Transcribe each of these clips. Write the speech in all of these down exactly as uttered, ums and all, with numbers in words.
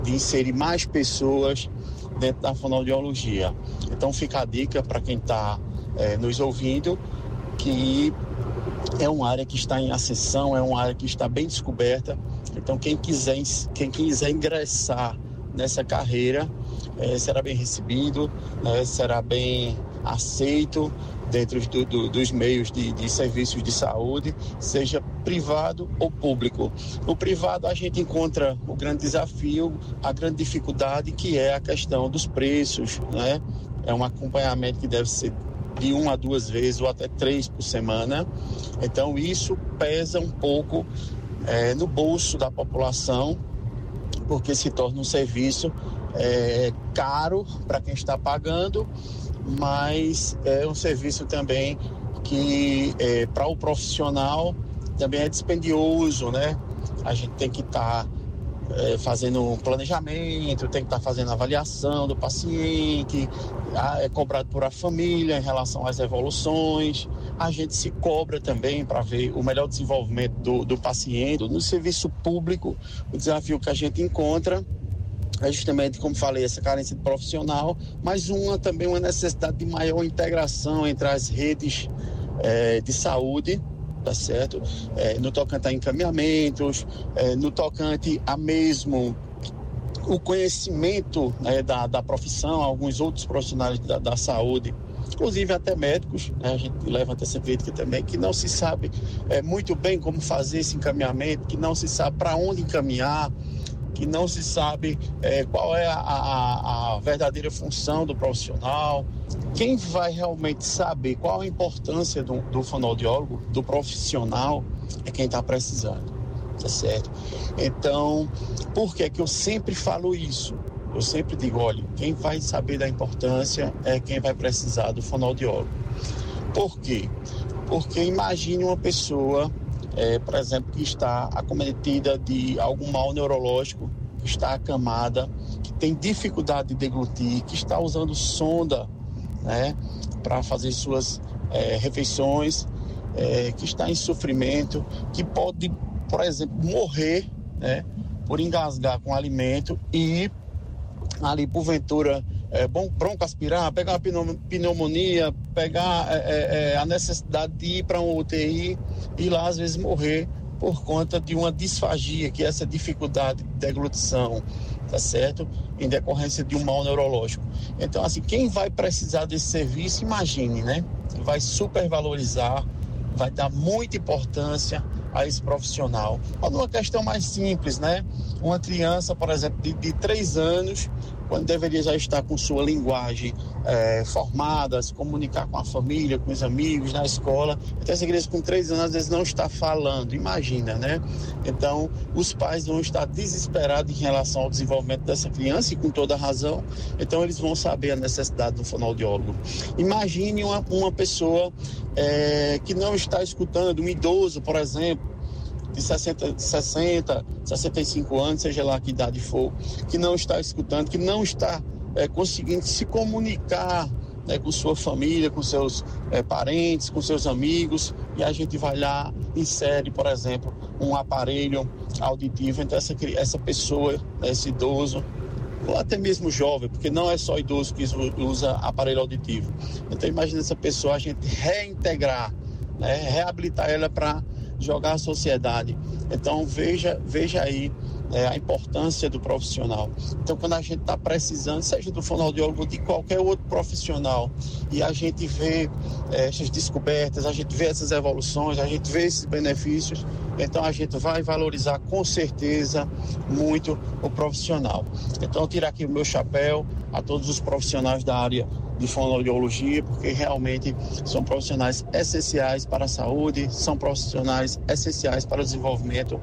de inserir mais pessoas dentro da fonoaudiologia. Então fica a dica para quem está é, nos ouvindo, que é uma área que está em ascensão, é uma área que está bem descoberta. Então quem quiser, quem quiser ingressar nessa carreira é, será bem recebido, é, será bem aceito dentro do, do, dos meios de, de serviços de saúde, seja privado ou público. No privado a gente encontra o grande desafio, a grande dificuldade, que é a questão dos preços, né? É um acompanhamento que deve ser de uma a duas vezes ou até três por semana. Então isso pesa um pouco é, no bolso da população, porque se torna um serviço é, caro para quem está pagando, mas é um serviço também que é, para o profissional também é dispendioso, né? A gente tem que estar tá, é, fazendo um planejamento, tem que estar tá fazendo avaliação do paciente, é cobrado por a família em relação às evoluções. A gente se cobra também para ver o melhor desenvolvimento do, do paciente. No serviço público, o desafio que a gente encontra é justamente, como falei, essa carência de profissional, mas uma também uma necessidade de maior integração entre as redes é, de saúde, tá certo? É, no tocante a encaminhamentos, é, no tocante a mesmo o conhecimento, né, da, da profissão, alguns outros profissionais da, da saúde, inclusive até médicos, né, a gente levanta essa crítica também, que não se sabe é, muito bem como fazer esse encaminhamento, que não se sabe para onde encaminhar, que não se sabe é, qual é a, a, a verdadeira função do profissional. Quem vai realmente saber qual a importância do, do fonoaudiólogo, do profissional, é quem está precisando, tá certo? Então, por que que eu sempre falo isso? Eu sempre digo, olha, quem vai saber da importância é quem vai precisar do fonoaudiólogo. Por quê? Porque imagine uma pessoa, É, por exemplo, que está acometida de algum mal neurológico, que está acamada, que tem dificuldade de deglutir, que está usando sonda, né, para fazer suas é, refeições, é, que está em sofrimento, que pode, por exemplo, morrer, né, por engasgar com alimento e ali porventura é, broncoaspirar, pegar uma pneumonia, pegar é, é, a necessidade de ir para um U T I e lá às vezes morrer por conta de uma disfagia, que é essa dificuldade de deglutição, tá certo? Em decorrência de um mal neurológico. Então, assim, quem vai precisar desse serviço, imagine, né? Vai supervalorizar, vai dar muita importância a esse profissional. Ou numa questão mais simples, né? Uma criança, por exemplo, de, de três anos, quando deveria já estar com sua linguagem é, formada, se comunicar com a família, com os amigos, na escola. Então, essa criança com três anos, às vezes, não está falando, imagina, né? Então, os pais vão estar desesperados em relação ao desenvolvimento dessa criança, e com toda razão. Então, eles vão saber a necessidade do fonoaudiólogo. Imagine uma, uma pessoa é, que não está escutando, um idoso, por exemplo, de sessenta, sessenta, sessenta e cinco anos, seja lá que idade for, que não está escutando, que não está é, conseguindo se comunicar, né, com sua família, com seus é, parentes, com seus amigos, e a gente vai lá, insere, por exemplo, um aparelho auditivo. Então essa, essa pessoa, esse idoso, ou até mesmo jovem, porque não é só idoso que usa aparelho auditivo. Então imagina essa pessoa, a gente reintegrar, né, reabilitar ela para jogar a sociedade. Então veja, veja aí é, a importância do profissional. Então quando a gente está precisando, seja do fonoaudiólogo ou de qualquer outro profissional, e a gente vê é, essas descobertas, a gente vê essas evoluções, a gente vê esses benefícios, então a gente vai valorizar com certeza muito o profissional. Então eu tiro aqui o meu chapéu a todos os profissionais da área de fonoaudiologia, porque realmente são profissionais essenciais para a saúde, são profissionais essenciais para o desenvolvimento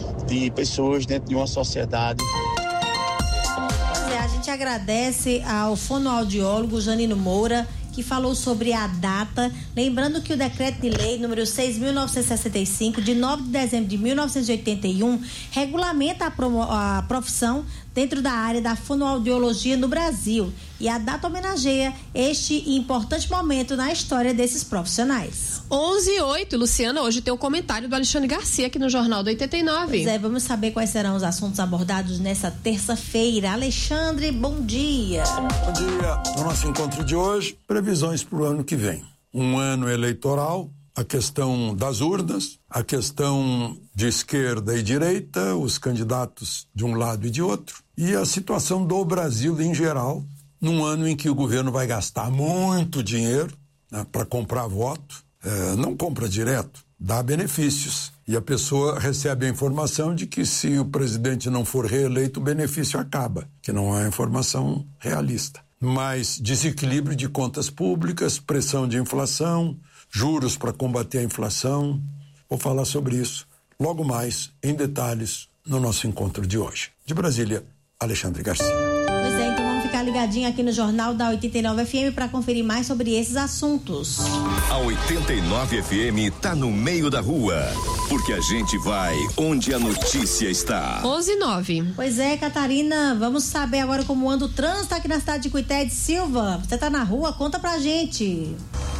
de pessoas dentro de uma sociedade. Pois é, a gente agradece ao fonoaudiólogo Janino Moura, que que falou sobre a data, lembrando que o decreto de lei número seis mil novecentos e sessenta e cinco, de nove de dezembro de mil novecentos e oitenta e um, regulamenta a, promo, a profissão dentro da área da fonoaudiologia no Brasil, e a data homenageia este importante momento na história desses profissionais. onze e oito, Luciana, hoje tem um comentário do Alexandre Garcia aqui no Jornal do oitenta e nove. Pois é, vamos saber quais serão os assuntos abordados nessa terça-feira. Alexandre, bom dia. Bom dia. No nosso encontro de hoje, previsões para o ano que vem. Um ano eleitoral, a questão das urnas, a questão de esquerda e direita, os candidatos de um lado e de outro, e a situação do Brasil em geral, num ano em que o governo vai gastar muito dinheiro, né, para comprar voto. É, não compra direto, dá benefícios. E a pessoa recebe a informação de que se o presidente não for reeleito, o benefício acaba, que não é informação realista. Mas desequilíbrio de contas públicas, pressão de inflação, juros para combater a inflação. Vou falar sobre isso logo mais, em detalhes, no nosso encontro de hoje. De Brasília, Alexandre Garcia. Pois é, então vamos ficar ligadinho aqui no Jornal da oitenta e nove F M para conferir mais sobre esses assuntos. A oitenta e nove F M tá no meio da rua, porque a gente vai onde a notícia está. onze e nove. Pois é, Catarina, vamos saber agora como anda o trânsito aqui na cidade de Cuité de Silva. Você tá na rua? Conta pra gente.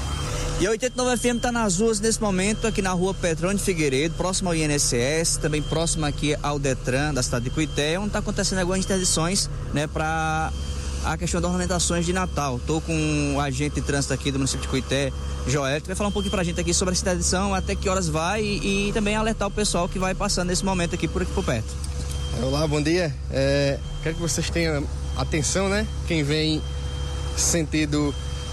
E a oitenta e nove F M está nas ruas nesse momento, aqui na rua Petrônio Figueiredo, próximo ao I N S S, também próximo aqui ao Detran da cidade de Cuité, onde está acontecendo algumas interdições, né, para a questão das ornamentações de Natal. Estou com o agente de trânsito aqui do município de Cuité, Joel, que vai falar um pouquinho para a gente aqui sobre essa interdição, até que horas vai e, e também alertar o pessoal que vai passando nesse momento aqui por aqui por perto. Olá, bom dia. É, quero que vocês tenham atenção, né? Quem vem sentido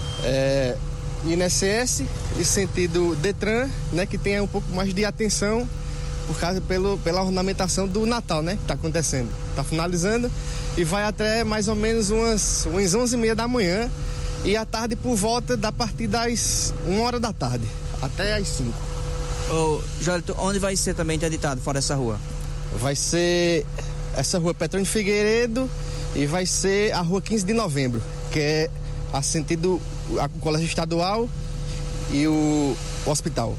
é, I N S S e sentido Detran, né, que tenha um pouco mais de atenção por causa pelo, pela ornamentação do Natal, né, que está acontecendo. Está finalizando e vai até mais ou menos umas, umas onze e meia da manhã e à tarde por volta da partir das uma hora da tarde até às cinco. Ô, Jólito, onde vai ser também interditado fora essa rua? Vai ser essa rua Petrônio Figueiredo e vai ser a rua quinze de novembro, que é a sentido a colégio estadual e o, o hospital.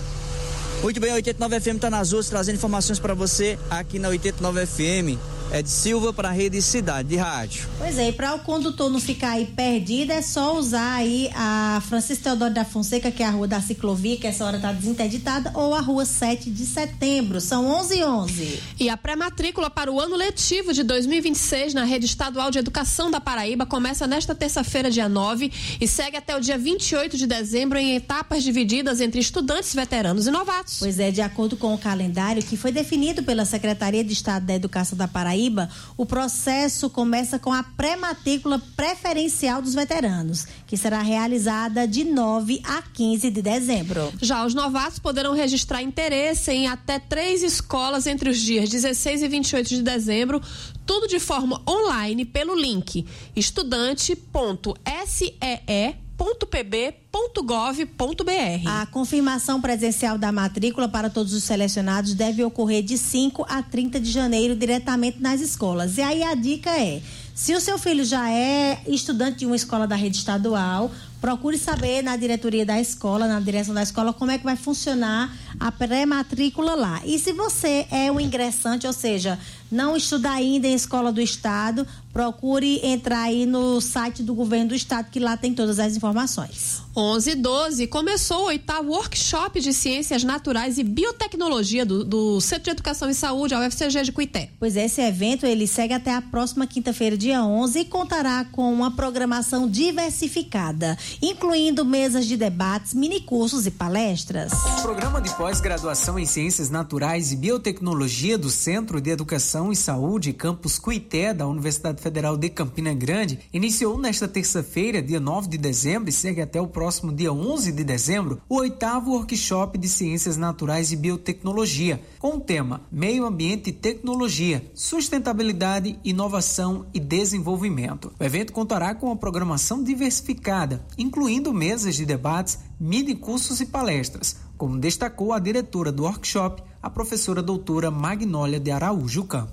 Muito bem, a oitenta e nove F M está nas ruas trazendo informações para você aqui na oitenta e nove F M. É de Silva para a Rede Cidade de Rádio. Pois é, e para o condutor não ficar aí perdido, é só usar aí a Francisco Teodoro da Fonseca, que é a rua da ciclovia, que essa hora está desinterditada, ou a rua sete de setembro. São onze e onze. E a pré-matrícula para o ano letivo de dois mil e vinte e seis na Rede Estadual de Educação da Paraíba começa nesta terça-feira, dia nove, e segue até o dia vinte e oito de dezembro em etapas divididas entre estudantes, veteranos e novatos. Pois é, de acordo com o calendário que foi definido pela Secretaria de Estado da Educação da Paraíba, o processo começa com a pré-matrícula preferencial dos veteranos, que será realizada de nove a quinze de dezembro. Já os novatos poderão registrar interesse em até três escolas entre os dias dezesseis e vinte e oito de dezembro, tudo de forma online pelo link estudante ponto s e e ponto p b ponto gov ponto b r. A confirmação presencial da matrícula para todos os selecionados deve ocorrer de cinco a trinta de janeiro diretamente nas escolas. E aí a dica é, se o seu filho já é estudante de uma escola da rede estadual, procure saber na diretoria da escola, na direção da escola, como é que vai funcionar a pré-matrícula lá. E se você é um ingressante, ou seja, não estuda ainda em escola do estado, procure entrar aí no site do governo do estado, que lá tem todas as informações. onze e doze, começou o oitavo workshop de Ciências Naturais e Biotecnologia do, do Centro de Educação e Saúde, a U F C G de Cuité. Pois é, esse evento ele segue até a próxima quinta-feira, dia onze, e contará com uma programação diversificada, incluindo mesas de debates, minicursos e palestras. O programa de pós-graduação em Ciências Naturais e Biotecnologia do Centro de Educação e Saúde, Campus Cuité, da Universidade Federal de Campina Grande, iniciou nesta terça-feira, dia nove de dezembro, e segue até o próximo dia onze de dezembro, o oitavo workshop de Ciências Naturais e Biotecnologia, com o tema Meio Ambiente e Tecnologia, Sustentabilidade, Inovação e Desenvolvimento. O evento contará com uma programação diversificada, incluindo mesas de debates, mini-cursos e palestras, como destacou a diretora do workshop, a professora doutora Magnólia de Araújo Campos.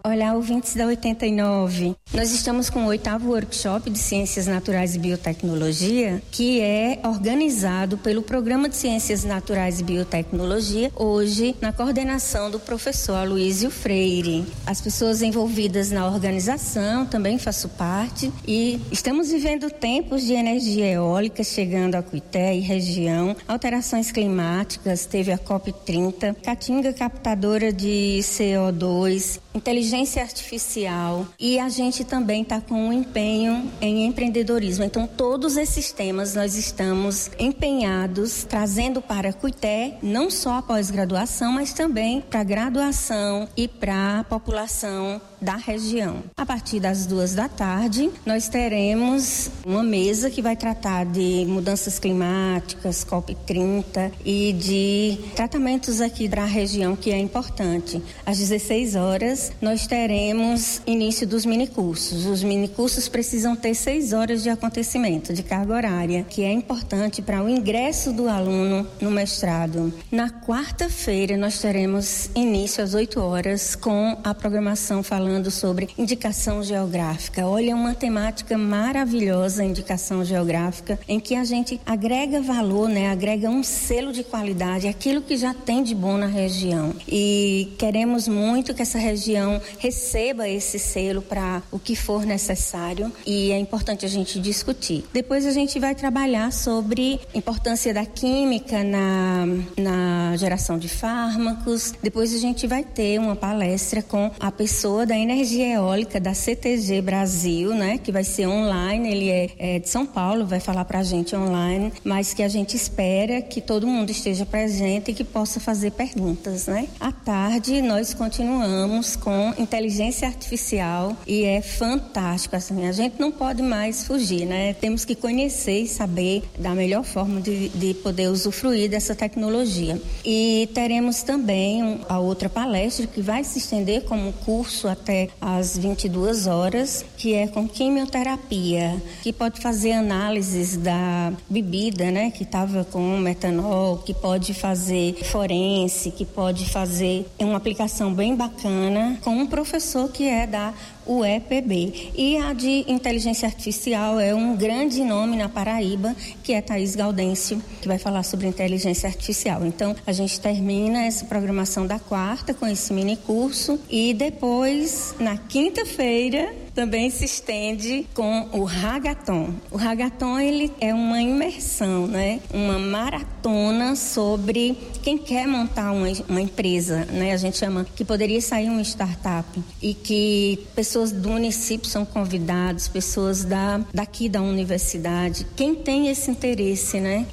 Olá, ouvintes da oitenta e nove. Nós estamos com o oitavo workshop de Ciências Naturais e Biotecnologia, que é organizado pelo Programa de Ciências Naturais e Biotecnologia, hoje na coordenação do professor Aloísio Freire. As pessoas envolvidas na organização também faço parte e estamos vivendo tempos de energia eólica chegando a Cuité e região, alterações climáticas, teve a COP trinta, Caatinga captadora de C O dois, inteligência artificial, e a gente também está com um empenho em empreendedorismo. Então, todos esses temas nós estamos empenhados, trazendo para Cuité, não só a pós-graduação, mas também para a graduação e para a população da região. A partir das duas da tarde, nós teremos uma mesa que vai tratar de mudanças climáticas, COP trinta, e de tratamentos aqui para a região, que é importante. Às dezesseis horas, nós teremos início dos minicursos. Os minicursos precisam ter seis horas de acontecimento, de carga horária, que é importante para o ingresso do aluno no mestrado. Na quarta-feira, nós teremos início às oito horas com a programação falando sobre indicação geográfica. Olha, uma temática maravilhosa, indicação geográfica, em que a gente agrega valor, né? Agrega um selo de qualidade, aquilo que já tem de bom na região. E queremos muito que essa região receba esse selo para o que for necessário, e é importante a gente discutir. Depois a gente vai trabalhar sobre a importância da química na, na geração de fármacos. Depois a gente vai ter uma palestra com a pessoa da energia eólica da C T G Brasil, né, que vai ser online. Ele é, é de São Paulo, vai falar para a gente online, mas que a gente espera que todo mundo esteja presente e que possa fazer perguntas, né? À tarde nós continuamos com inteligência artificial e é fantástico, assim, a gente não pode mais fugir, né? Temos que conhecer e saber da melhor forma de, de poder usufruir dessa tecnologia. E teremos também a outra palestra que vai se estender como curso até às vinte e duas horas, que é com quimioterapia, que pode fazer análises da bebida, né, que estava com metanol, que pode fazer forense, que pode fazer uma aplicação bem bacana com um professor que é da U E P B. E a de inteligência artificial é um grande nome na Paraíba, que é Thaís Gaudêncio, que vai falar sobre inteligência artificial. Então, a gente termina essa programação da quarta com esse mini curso e depois, na quinta-feira, também se estende com o Hagathon. O Hagathon, ele é uma imersão, né? Uma maratona sobre quem quer montar uma, uma empresa, né? A gente chama que poderia sair uma startup e que pessoas do município são convidadas, pessoas da, daqui da universidade, quem tem esse interesse, né?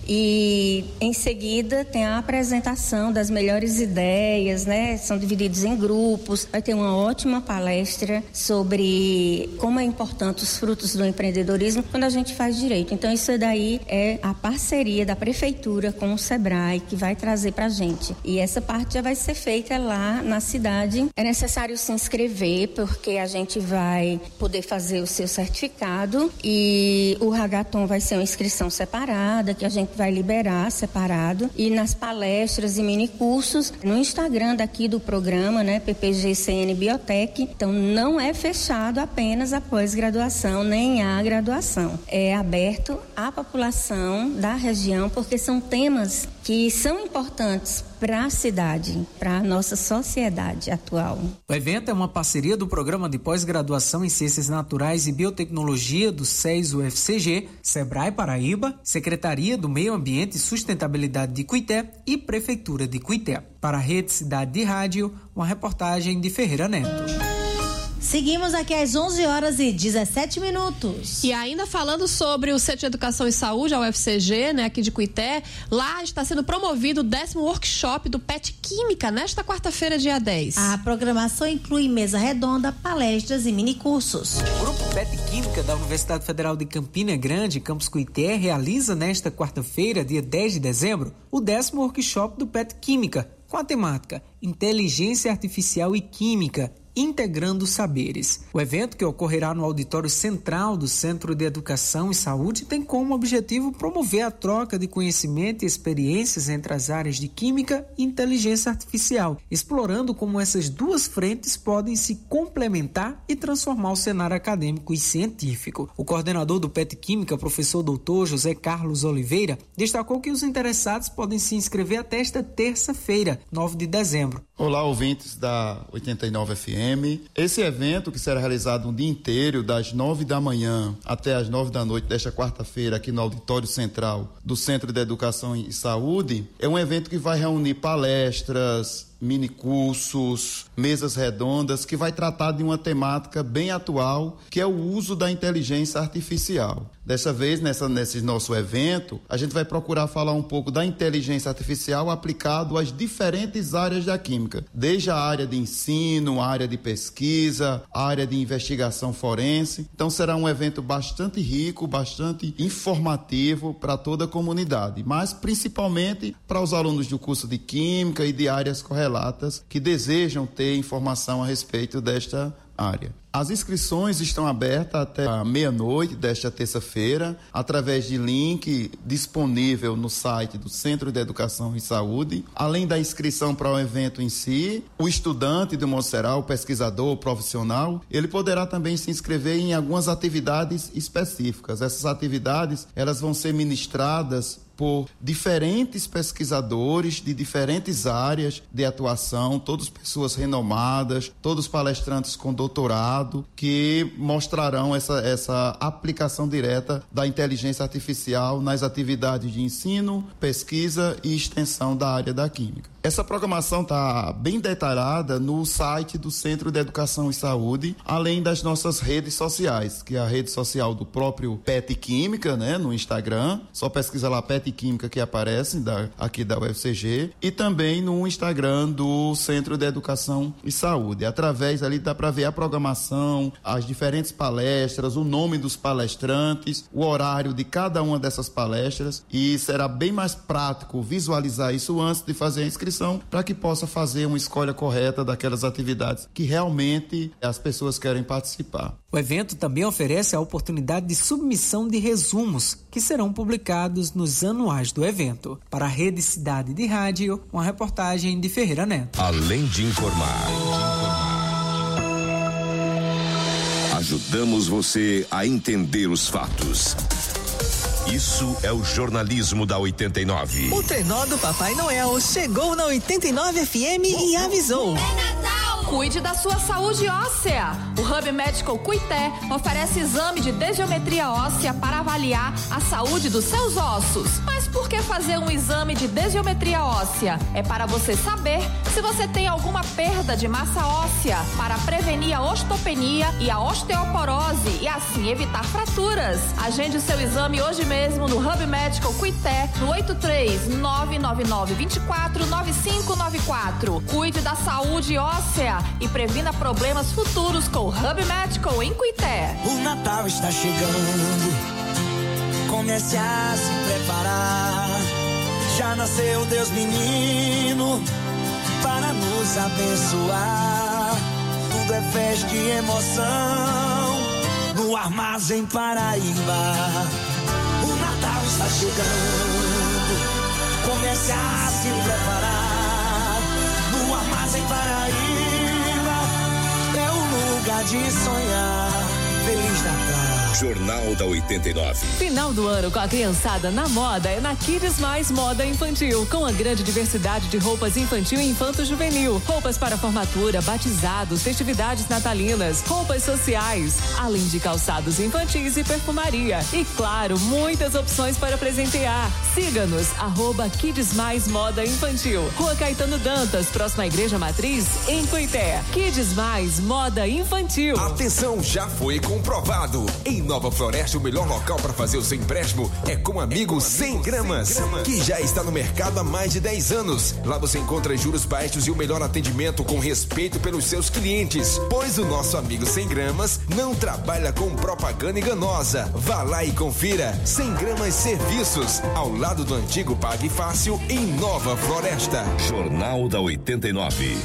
E em seguida tem a apresentação das melhores ideias, né? São divididos em grupos, vai ter uma ótima palestra sobre como é importante os frutos do empreendedorismo quando a gente faz direito. Então isso daí é a parceria da prefeitura com o Sebrae que vai trazer pra gente. E essa parte já vai ser feita lá na cidade. É necessário se inscrever porque a gente vai poder fazer o seu certificado e o Hagathon vai ser uma inscrição separada que a gente vai liberar separado, e nas palestras e mini cursos no Instagram daqui do programa, né, P P G C N Biotech. Então não é fechado apenas apenas a pós-graduação, nem a graduação. É aberto à população da região, porque são temas que são importantes para a cidade, para a nossa sociedade atual. O evento é uma parceria do Programa de Pós-Graduação em Ciências Naturais e Biotecnologia do S E S U F C G, Sebrae Paraíba, Secretaria do Meio Ambiente e Sustentabilidade de Cuité e Prefeitura de Cuité. Para a Rede Cidade de Rádio, uma reportagem de Ferreira Neto. Seguimos aqui às onze horas e dezessete minutos. E ainda falando sobre o Centro de Educação e Saúde, a U F C G, né, aqui de Cuité, lá está sendo promovido o décimo workshop do P E T Química nesta quarta-feira, dia dez. A programação inclui mesa redonda, palestras e minicursos. O Grupo P E T Química da Universidade Federal de Campina Grande, campus Cuité, realiza nesta quarta-feira, dia dez de dezembro, o décimo workshop do P E T Química, com a temática Inteligência Artificial e Química, Integrando Saberes. O evento, que ocorrerá no auditório central do Centro de Educação e Saúde, tem como objetivo promover a troca de conhecimento e experiências entre as áreas de Química e Inteligência Artificial, explorando como essas duas frentes podem se complementar e transformar o cenário acadêmico e científico. O coordenador do P E T Química, professor doutor José Carlos Oliveira, destacou que os interessados podem se inscrever até esta terça-feira, nove de dezembro. Olá, ouvintes da oitenta e nove F M. Esse evento, que será realizado um dia inteiro, das nove da manhã até as nove da noite desta quarta-feira, aqui no Auditório Central do Centro de Educação e Saúde, é um evento que vai reunir palestras, minicursos, mesas redondas, que vai tratar de uma temática bem atual, que é o uso da inteligência artificial. Dessa vez, nessa, nesse nosso evento, a gente vai procurar falar um pouco da inteligência artificial aplicado às diferentes áreas da química, desde a área de ensino, a área de pesquisa, a área de investigação forense. Então será um evento bastante rico, bastante informativo para toda a comunidade, mas principalmente para os alunos do curso de Química e de áreas correlatas que desejam ter informação a respeito desta área. As inscrições estão abertas até a meia-noite desta terça-feira, através de link disponível no site do Centro de Educação e Saúde. Além da inscrição para o evento em si, o estudante, de modo geral, o pesquisador, o profissional, ele poderá também se inscrever em algumas atividades específicas. Essas atividades, elas vão ser ministradas por diferentes pesquisadores de diferentes áreas de atuação, todas pessoas renomadas, todos palestrantes com doutorado, que mostrarão essa, essa aplicação direta da inteligência artificial nas atividades de ensino, pesquisa e extensão da área da química. Essa programação está bem detalhada no site do Centro de Educação e Saúde, além das nossas redes sociais, que é a rede social do próprio P E T Química, né, no Instagram, só pesquisa lá P E T Química que aparece da, aqui da U F C G, e também no Instagram do Centro de Educação e Saúde. Através ali dá para ver a programação, as diferentes palestras, o nome dos palestrantes, o horário de cada uma dessas palestras, e será bem mais prático visualizar isso antes de fazer a inscrição, para que possa fazer uma escolha correta daquelas atividades que realmente as pessoas querem participar. O evento também oferece a oportunidade de submissão de resumos, que serão publicados nos anuais do evento. Para a Rede Cidade de Rádio, uma reportagem de Ferreira Neto. Além de informar, ajudamos você a entender os fatos. Isso é o jornalismo da oitenta e nove. O trenó do Papai Noel chegou na oitenta e nove F M e avisou. É Natal! Cuide da sua saúde óssea. O Hub Medical Cuité oferece exame de densiometria óssea para avaliar a saúde dos seus ossos. Mas por que fazer um exame de densiometria óssea? É para você saber se você tem alguma perda de massa óssea, para prevenir a osteopenia e a osteoporose e assim evitar fraturas. Agende o seu exame hoje mesmo no Hub Medical Cuité, no oito três nove nove nove dois quatro nove cinco nove quatro. Cuide da saúde óssea e previna problemas futuros com o Hub Medical em Cuité. O Natal está chegando, comece a se preparar. Já nasceu Deus menino para nos abençoar. Tudo é festa e emoção no Armazém Paraíba. O Natal está chegando, comece a se preparar. No Armazém Paraíba é o lugar de sonhar. Feliz Natal. Jornal da oitenta e nove. Final do ano com a criançada na moda é na Kids Mais Moda Infantil, com a grande diversidade de roupas infantil e infanto-juvenil, roupas para formatura, batizados, festividades natalinas, roupas sociais, além de calçados infantis e perfumaria. E claro, muitas opções para presentear. Siga-nos, arroba Kids Mais Moda Infantil, Rua Caetano Dantas, próxima à Igreja Matriz, em Cuité. Kids Mais Moda Infantil. Atenção, já foi comprovado. Em Nova Floresta, o melhor local para fazer o seu empréstimo é com o amigo cem gramas, que já está no mercado há mais de dez anos. Lá você encontra juros baixos e o melhor atendimento com respeito pelos seus clientes, pois o nosso amigo cem gramas não trabalha com propaganda enganosa. Vá lá e confira. cem gramas Serviços, ao lado do antigo Pague Fácil, em Nova Floresta. Jornal da oitenta e nove.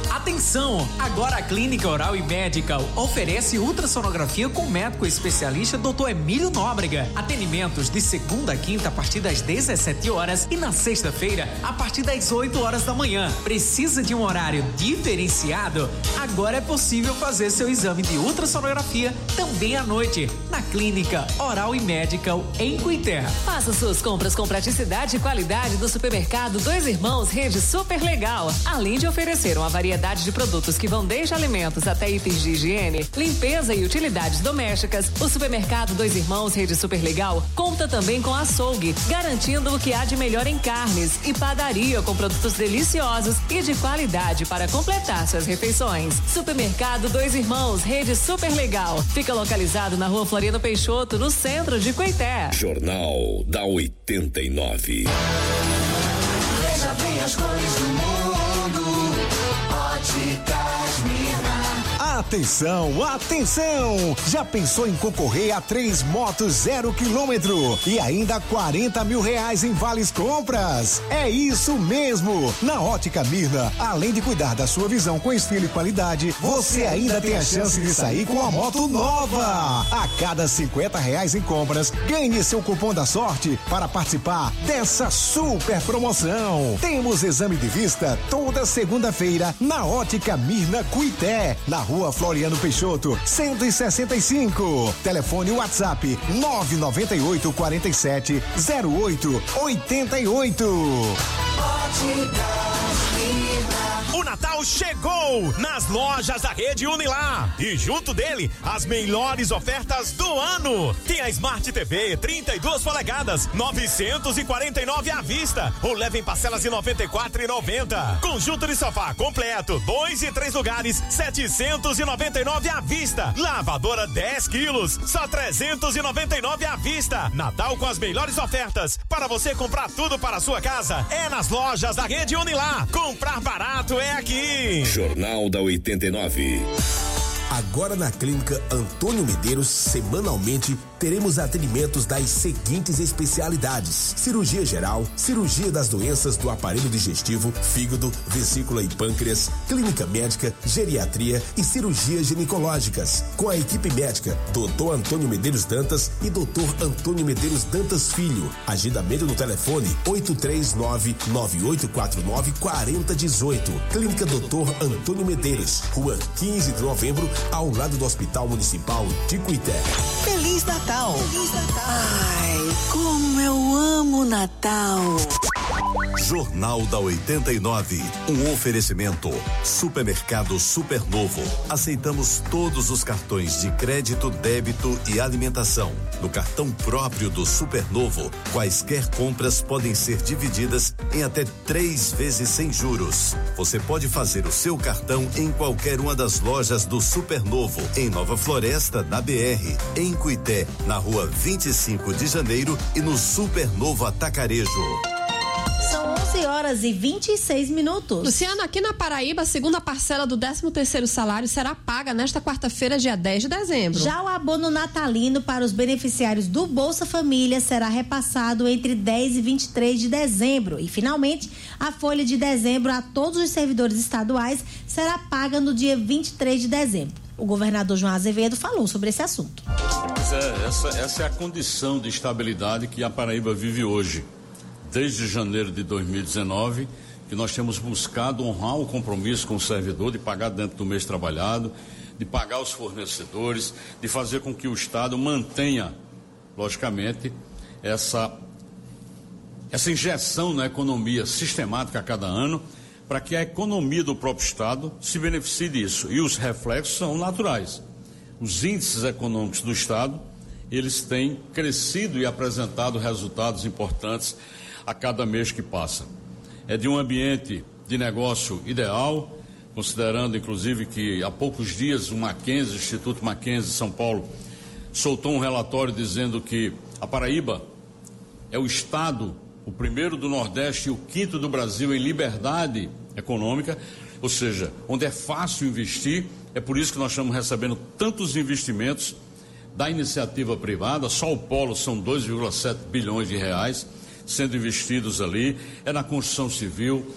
Atenção! Agora a Clínica Oral e Medical oferece ultrassonografia com o médico especialista doutor Emílio Nóbrega. Atendimentos de segunda a quinta a partir das dezessete horas e na sexta-feira a partir das oito horas da manhã. Precisa de um horário diferenciado? Agora é possível fazer seu exame de ultrassonografia também à noite na Clínica Oral e Medical em Cuité. Faça suas compras com praticidade e qualidade do supermercado Dois Irmãos Rede Super Legal. Além de oferecer uma variedade de produtos que vão desde alimentos até itens de higiene, limpeza e utilidades domésticas, o supermercado Dois Irmãos Rede Super Legal conta também com açougue, garantindo o que há de melhor em carnes, e padaria com produtos deliciosos e de qualidade para completar suas refeições. Supermercado Dois Irmãos Rede Super Legal. Fica localizado na Rua Floriano Peixoto, no centro de Cuité. Jornal da oitenta e nove. Veja bem as cores do mundo. Óticas Mirna. Atenção, atenção! Já pensou em concorrer a três motos zero quilômetro e ainda quarenta mil reais em vales compras? É isso mesmo! Na Ótica Mirna, além de cuidar da sua visão com estilo e qualidade, você ainda tem a chance de sair com a moto nova! A cada cinquenta reais em compras, ganhe seu cupom da sorte para participar dessa super promoção. Temos exame de vista toda segunda-feira na Ótica Mirna Cuité, na Rua Floriano Peixoto, cento e sessenta e cinco. Telefone WhatsApp nove nove oito, quatro sete, zero oito oito oito. O Natal chegou nas lojas da Rede Unilar e junto dele as melhores ofertas do ano. Tem a Smart T V trinta e duas polegadas, novecentos e quarenta e nove à vista, ou leva em parcelas de noventa e quatro reais e noventa centavos. Conjunto de sofá completo, dois e três lugares, setecentos e noventa e nove à vista. Lavadora dez quilos, só trezentos e noventa e nove à vista. Natal com as melhores ofertas para você comprar tudo para a sua casa. É nas lojas da Rede Unilar. Comprar barato é aqui. Jornal da oitenta e nove. Agora na Clínica Antônio Medeiros, semanalmente, teremos atendimentos das seguintes especialidades: cirurgia geral, cirurgia das doenças do aparelho digestivo, fígado, vesícula e pâncreas, clínica médica, geriatria e cirurgias ginecológicas. Com a equipe médica, doutor Antônio Medeiros Dantas e doutor Antônio Medeiros Dantas Filho. Agendamento no telefone oito três nove, nove oito quatro nove, quatro zero um oito. Clínica doutor Antônio Medeiros, Rua quinze de novembro, ao lado do Hospital Municipal de Cuité. Feliz Natal! Feliz Natal! Ai, como eu amo Natal! Jornal da oitenta e nove, um oferecimento. Supermercado Super Novo. Aceitamos todos os cartões de crédito, débito e alimentação. No cartão próprio do Super Novo, quaisquer compras podem ser divididas em até três vezes sem juros. Você pode fazer o seu cartão em qualquer uma das lojas do Super Novo, em Nova Floresta, na B R, em Cuité, na Rua vinte e cinco de janeiro e no Super Novo Atacarejo. São onze horas e vinte e seis minutos. Luciano, aqui na Paraíba, a segunda parcela do décimo terceiro salário será paga nesta quarta-feira, dia dez de dezembro. Já o abono natalino para os beneficiários do Bolsa Família será repassado entre dez e vinte e três de dezembro. E, finalmente, a folha de dezembro a todos os servidores estaduais será paga no dia vinte e três de dezembro. O governador João Azevedo falou sobre esse assunto. Pois é, essa, essa é a condição de estabilidade que a Paraíba vive hoje. Desde janeiro de dois mil e dezenove, que nós temos buscado honrar o compromisso com o servidor de pagar dentro do mês trabalhado, de pagar os fornecedores, de fazer com que o Estado mantenha, logicamente, essa, essa injeção na economia sistemática a cada ano, para que a economia do próprio Estado se beneficie disso. E os reflexos são naturais. Os índices econômicos do Estado, eles têm crescido e apresentado resultados importantes a cada mês que passa. É de um ambiente de negócio ideal, considerando inclusive que há poucos dias o Mackenzie, o Instituto Mackenzie São Paulo, soltou um relatório dizendo que a Paraíba é o estado, o primeiro do Nordeste e o quinto do Brasil em liberdade econômica, ou seja, onde é fácil investir. É por isso que nós estamos recebendo tantos investimentos da iniciativa privada. Só o polo são dois vírgula sete bilhões de reais sendo investidos ali, é na construção civil,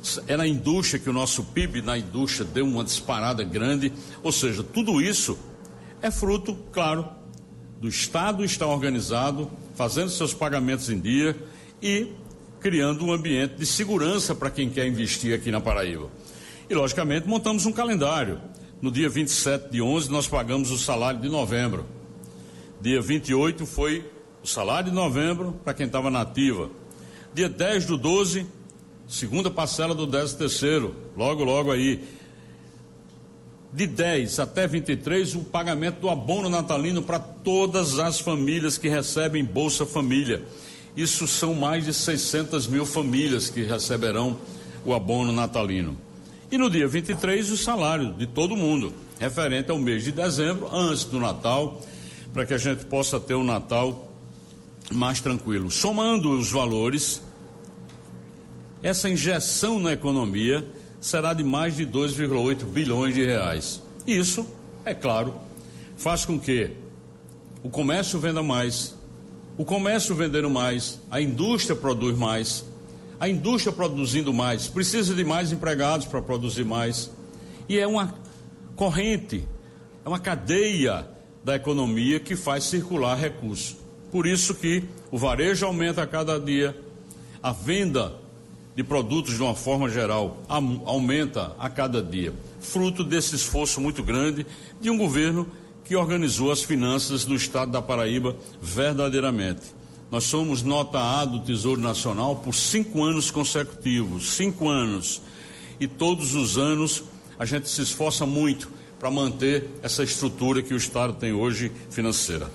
é na indústria que o nosso P I B na indústria deu uma disparada grande, ou seja, tudo isso é fruto, claro, do Estado estar organizado, fazendo seus pagamentos em dia e criando um ambiente de segurança para quem quer investir aqui na Paraíba. E, logicamente, montamos um calendário. No dia vinte e sete de onze, nós pagamos o salário de novembro. Dia vinte e oito foi o salário de novembro para quem estava na ativa. Dia dez do doze, segunda parcela do décimo terceiro, logo, logo aí. De dez até vinte e três, o pagamento do abono natalino para todas as famílias que recebem Bolsa Família. Isso são mais de seiscentas mil famílias que receberão o abono natalino. E no dia vinte e três, o salário de todo mundo, referente ao mês de dezembro, antes do Natal, para que a gente possa ter um Natal mais tranquilo. Somando os valores, essa injeção na economia será de mais de dois vírgula oito bilhões de reais. Isso, é claro, faz com que o comércio venda mais, o comércio vendendo mais, a indústria produz mais, a indústria produzindo mais, precisa de mais empregados para produzir mais. E é uma corrente, é uma cadeia da economia que faz circular recursos. Por isso que o varejo aumenta a cada dia, a venda de produtos de uma forma geral aumenta a cada dia, fruto desse esforço muito grande de um governo que organizou as finanças do estado da Paraíba verdadeiramente. Nós somos nota A do Tesouro Nacional por cinco anos consecutivos, cinco anos. E todos os anos a gente se esforça muito para manter essa estrutura que o estado tem hoje financeira.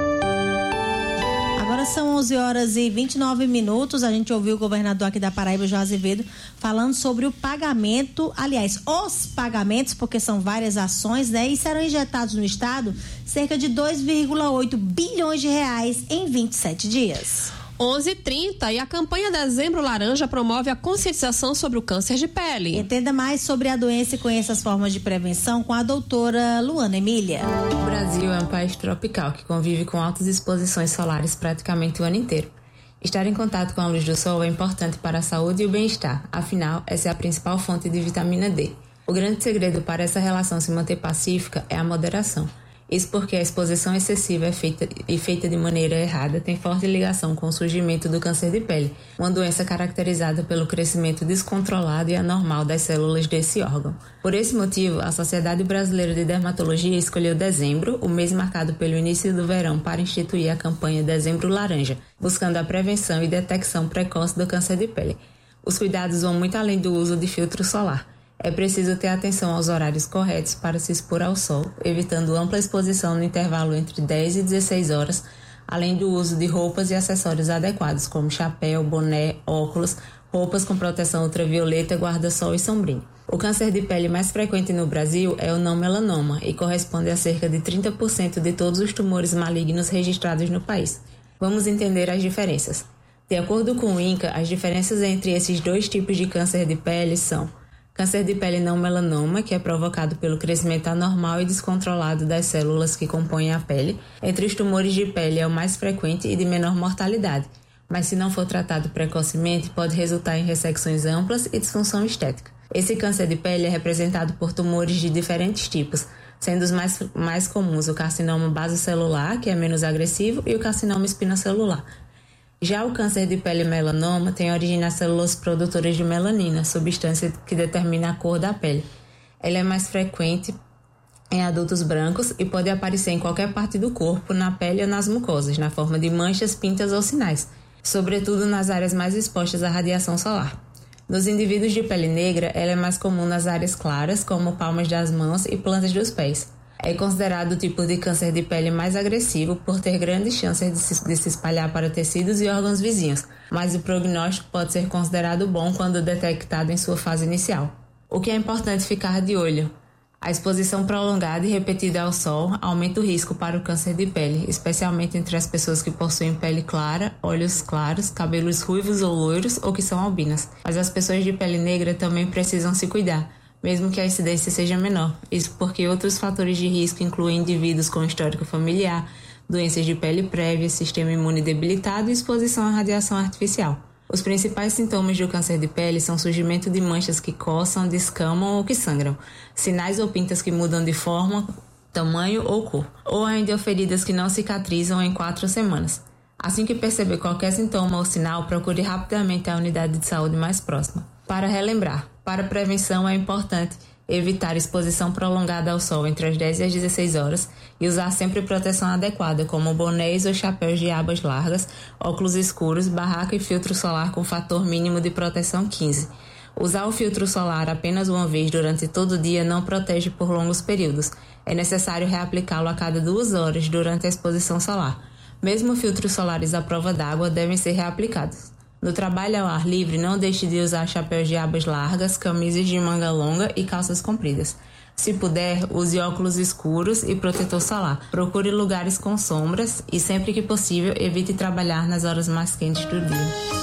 Agora são onze horas e vinte e nove minutos. A gente ouviu o governador aqui da Paraíba, João Azevedo, falando sobre o pagamento, aliás, os pagamentos, porque são várias ações, né? E serão injetados no estado cerca de dois vírgula oito bilhões de reais em vinte e sete dias. onze e trinta e a campanha Dezembro Laranja promove a conscientização sobre o câncer de pele. Entenda mais sobre a doença e conheça as formas de prevenção com a doutora Luana Emília. O Brasil é um país tropical que convive com altas exposições solares praticamente o ano inteiro. Estar em contato com a luz do sol é importante para a saúde e o bem-estar, afinal, essa é a principal fonte de vitamina D. O grande segredo para essa relação se manter pacífica é a moderação. Isso porque a exposição excessiva é feita, e feita de maneira errada tem forte ligação com o surgimento do câncer de pele, uma doença caracterizada pelo crescimento descontrolado e anormal das células desse órgão. Por esse motivo, a Sociedade Brasileira de Dermatologia escolheu dezembro, o mês marcado pelo início do verão, para instituir a campanha Dezembro Laranja, buscando a prevenção e detecção precoce do câncer de pele. Os cuidados vão muito além do uso de filtro solar. É preciso ter atenção aos horários corretos para se expor ao sol, evitando ampla exposição no intervalo entre dez e dezesseis horas, além do uso de roupas e acessórios adequados, como chapéu, boné, óculos, roupas com proteção ultravioleta, guarda-sol e sombrinho. O câncer de pele mais frequente no Brasil é o não melanoma e corresponde a cerca de trinta por cento de todos os tumores malignos registrados no país. Vamos entender as diferenças. De acordo com o INCA, as diferenças entre esses dois tipos de câncer de pele são: câncer de pele não melanoma, que é provocado pelo crescimento anormal e descontrolado das células que compõem a pele. Entre os tumores de pele é o mais frequente e de menor mortalidade, mas se não for tratado precocemente, pode resultar em ressecções amplas e disfunção estética. Esse câncer de pele é representado por tumores de diferentes tipos, sendo os mais, mais comuns o carcinoma basocelular, que é menos agressivo, e o carcinoma espinocelular. Já o câncer de pele melanoma tem origem nas células produtoras de melanina, substância que determina a cor da pele. Ela é mais frequente em adultos brancos e pode aparecer em qualquer parte do corpo, na pele ou nas mucosas, na forma de manchas, pintas ou sinais, sobretudo nas áreas mais expostas à radiação solar. Nos indivíduos de pele negra, ela é mais comum nas áreas claras, como palmas das mãos e plantas dos pés. É considerado o tipo de câncer de pele mais agressivo por ter grandes chances de se, de se espalhar para tecidos e órgãos vizinhos, mas o prognóstico pode ser considerado bom quando detectado em sua fase inicial. O que é importante ficar de olho? A exposição prolongada e repetida ao sol aumenta o risco para o câncer de pele, especialmente entre as pessoas que possuem pele clara, olhos claros, cabelos ruivos ou loiros ou que são albinas. Mas as pessoas de pele negra também precisam se cuidar, mesmo que a incidência seja menor. Isso porque outros fatores de risco incluem indivíduos com histórico familiar, doenças de pele prévia, sistema imune debilitado e exposição à radiação artificial. Os principais sintomas do câncer de pele são surgimento de manchas que coçam, descamam ou que sangram, sinais ou pintas que mudam de forma, tamanho ou cor, ou ainda feridas que não cicatrizam em quatro semanas. Assim que perceber qualquer sintoma ou sinal, procure rapidamente a unidade de saúde mais próxima. Para relembrar, para prevenção é importante evitar exposição prolongada ao sol entre as dez e as dezesseis horas e usar sempre proteção adequada, como bonés ou chapéus de abas largas, óculos escuros, barraca e filtro solar com fator mínimo de proteção quinze. Usar o filtro solar apenas uma vez durante todo o dia não protege por longos períodos. É necessário reaplicá-lo a cada duas horas durante a exposição solar. Mesmo filtros solares à prova d'água devem ser reaplicados. No trabalho ao ar livre, não deixe de usar chapéus de abas largas, camisas de manga longa e calças compridas. Se puder, use óculos escuros e protetor solar. Procure lugares com sombras e, sempre que possível, evite trabalhar nas horas mais quentes do dia.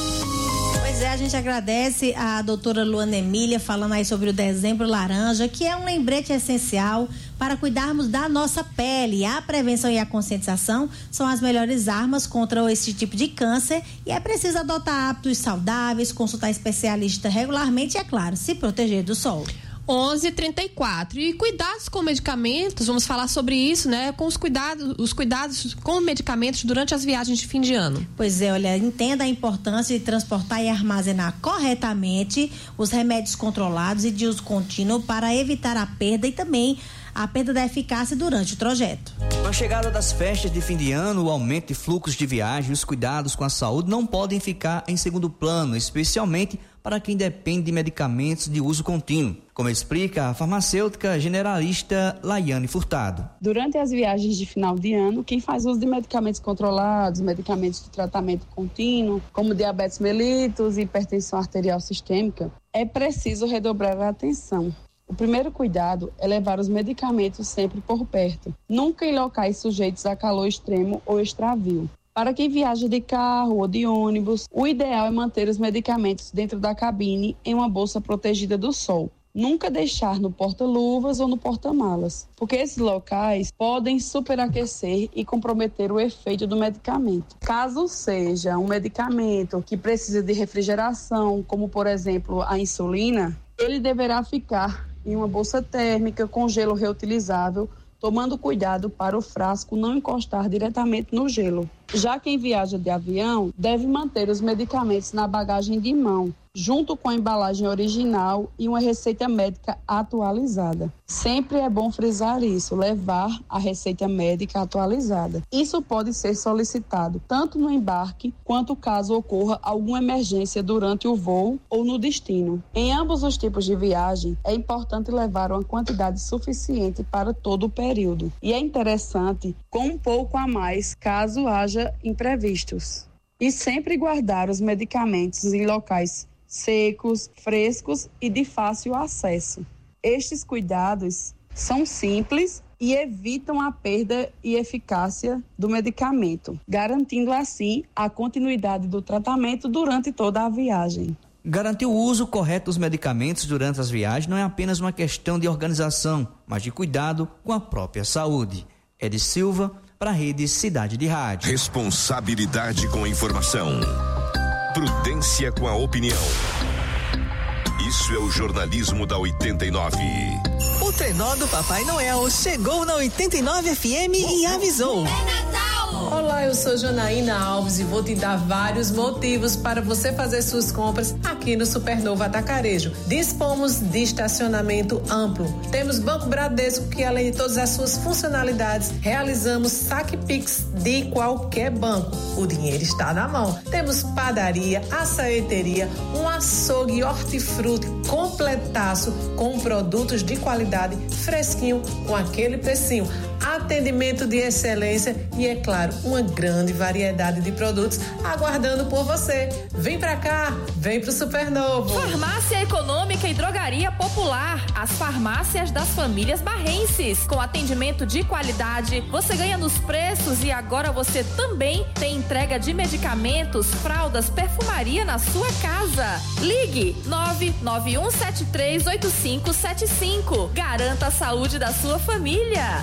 Pois é, a gente agradece a doutora Luana Emília falando aí sobre o Dezembro Laranja, que é um lembrete essencial para cuidarmos da nossa pele. A prevenção e a conscientização são as melhores armas contra esse tipo de câncer e é preciso adotar hábitos saudáveis, consultar especialista regularmente e, é claro, se proteger do sol. onze e trinta e quatro. E cuidados com medicamentos, vamos falar sobre isso, né? Com os cuidados, os cuidados com medicamentos durante as viagens de fim de ano. Pois é, olha, entenda a importância de transportar e armazenar corretamente os remédios controlados e de uso contínuo para evitar a perda e também a perda da eficácia durante o trajeto. Com a chegada das festas de fim de ano, o aumento de fluxos de viagem e os cuidados com a saúde não podem ficar em segundo plano, especialmente para quem depende de medicamentos de uso contínuo, como explica a farmacêutica generalista Laiane Furtado. Durante as viagens de final de ano, quem faz uso de medicamentos controlados, medicamentos de tratamento contínuo, como diabetes mellitus e hipertensão arterial sistêmica, é preciso redobrar a atenção. O primeiro cuidado é levar os medicamentos sempre por perto, nunca em locais sujeitos a calor extremo ou extravio. Para quem viaja de carro ou de ônibus, o ideal é manter os medicamentos dentro da cabine em uma bolsa protegida do sol. Nunca deixar no porta-luvas ou no porta-malas, porque esses locais podem superaquecer e comprometer o efeito do medicamento. Caso seja um medicamento que precisa de refrigeração, como por exemplo a insulina, ele deverá ficar em uma bolsa térmica com gelo reutilizável, tomando cuidado para o frasco não encostar diretamente no gelo. Já quem viaja de avião deve manter os medicamentos na bagagem de mão, junto com a embalagem original e uma receita médica atualizada. Sempre é bom frisar isso, levar a receita médica atualizada. Isso pode ser solicitado tanto no embarque, quanto caso ocorra alguma emergência durante o voo ou no destino. Em ambos os tipos de viagem, é importante levar uma quantidade suficiente para todo o período. E é interessante com um pouco a mais, caso haja imprevistos. E sempre guardar os medicamentos em locais secos, frescos e de fácil acesso. Estes cuidados são simples e evitam a perda e eficácia do medicamento, garantindo assim a continuidade do tratamento durante toda a viagem. Garantir o uso correto dos medicamentos durante as viagens não é apenas uma questão de organização, mas de cuidado com a própria saúde. Edi Silva, para a Rede Cidade de Rádio. Responsabilidade com a informação. Prudência com a opinião. Isso é o jornalismo da oitenta e nove. O trenó do Papai Noel chegou na oitenta e nove F M e avisou. É Natal! Olá, eu sou Janaína Alves e vou te dar vários motivos para você fazer suas compras aqui no Supernova Atacarejo. Dispomos de estacionamento amplo. Temos Banco Bradesco, que além de todas as suas funcionalidades, realizamos saque Pix de qualquer banco. O dinheiro está na mão. Temos padaria, açaieteria, um açougue hortifruti completaço com produtos de qualidade, fresquinho, com aquele precinho. Atendimento de excelência e, é claro, uma grande variedade de produtos aguardando por você. Vem pra cá, vem pro Supernovo. Farmácia Econômica e Drogaria Popular, as farmácias das famílias barrenses. Com atendimento de qualidade, você ganha nos preços e agora você também tem entrega de medicamentos, fraldas, perfumaria na sua casa. Ligue nove nove um sete três oito cinco sete cinco. Garanta a saúde da sua família. Farmácia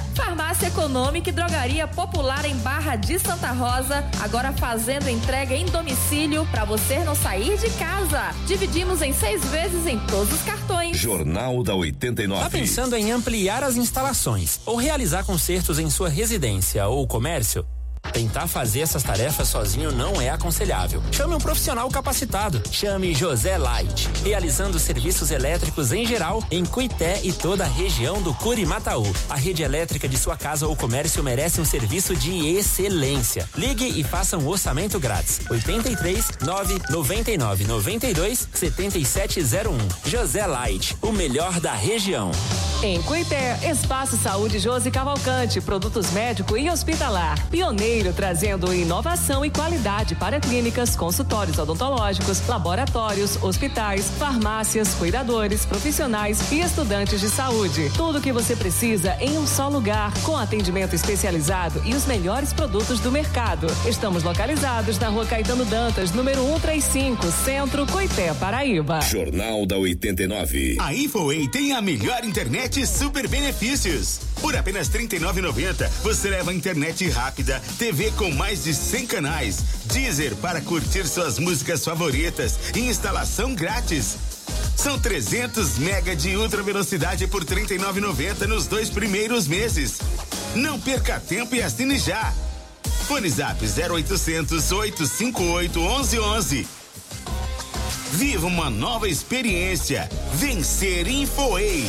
Farmácia Econômica e Drogaria Popular em Barra de Santa Rosa, agora fazendo entrega em domicílio para você não sair de casa. Dividimos em seis vezes em todos os cartões. Jornal da oitenta e nove. Tá pensando em ampliar as instalações ou realizar consertos em sua residência ou comércio? Tentar fazer essas tarefas sozinho não é aconselhável. Chame um profissional capacitado. Chame José Light, realizando serviços elétricos em geral em Cuité e toda a região do Curimataú. A rede elétrica de sua casa ou comércio merece um serviço de excelência. Ligue e faça um orçamento grátis. oitenta e três, nove, noventa e nove, noventa e dois, setenta e sete zero um. José Light, o melhor da região. Em Cuité, Espaço Saúde Josi Cavalcante, produtos médico e hospitalar. Pioneiro trazendo inovação e qualidade para clínicas, consultórios odontológicos, laboratórios, hospitais, farmácias, cuidadores, profissionais e estudantes de saúde. Tudo o que você precisa em um só lugar, com atendimento especializado e os melhores produtos do mercado. Estamos localizados na Rua Caetano Dantas, número cento e trinta e cinco, Centro, Cuité, Paraíba. Jornal da oitenta e nove. A Infoway tem a melhor internet e super benefícios. Por apenas trinta e nove reais e noventa centavos você leva internet rápida, T V com mais de cem canais, Deezer para curtir suas músicas favoritas e instalação grátis. São trezentos mega de ultra velocidade por trinta e nove reais e noventa centavos nos dois primeiros meses. Não perca tempo e assine já. Fone Zap zero oitocentos, oito cinco oito, onze onze. Viva uma nova experiência. Vencer Infoway.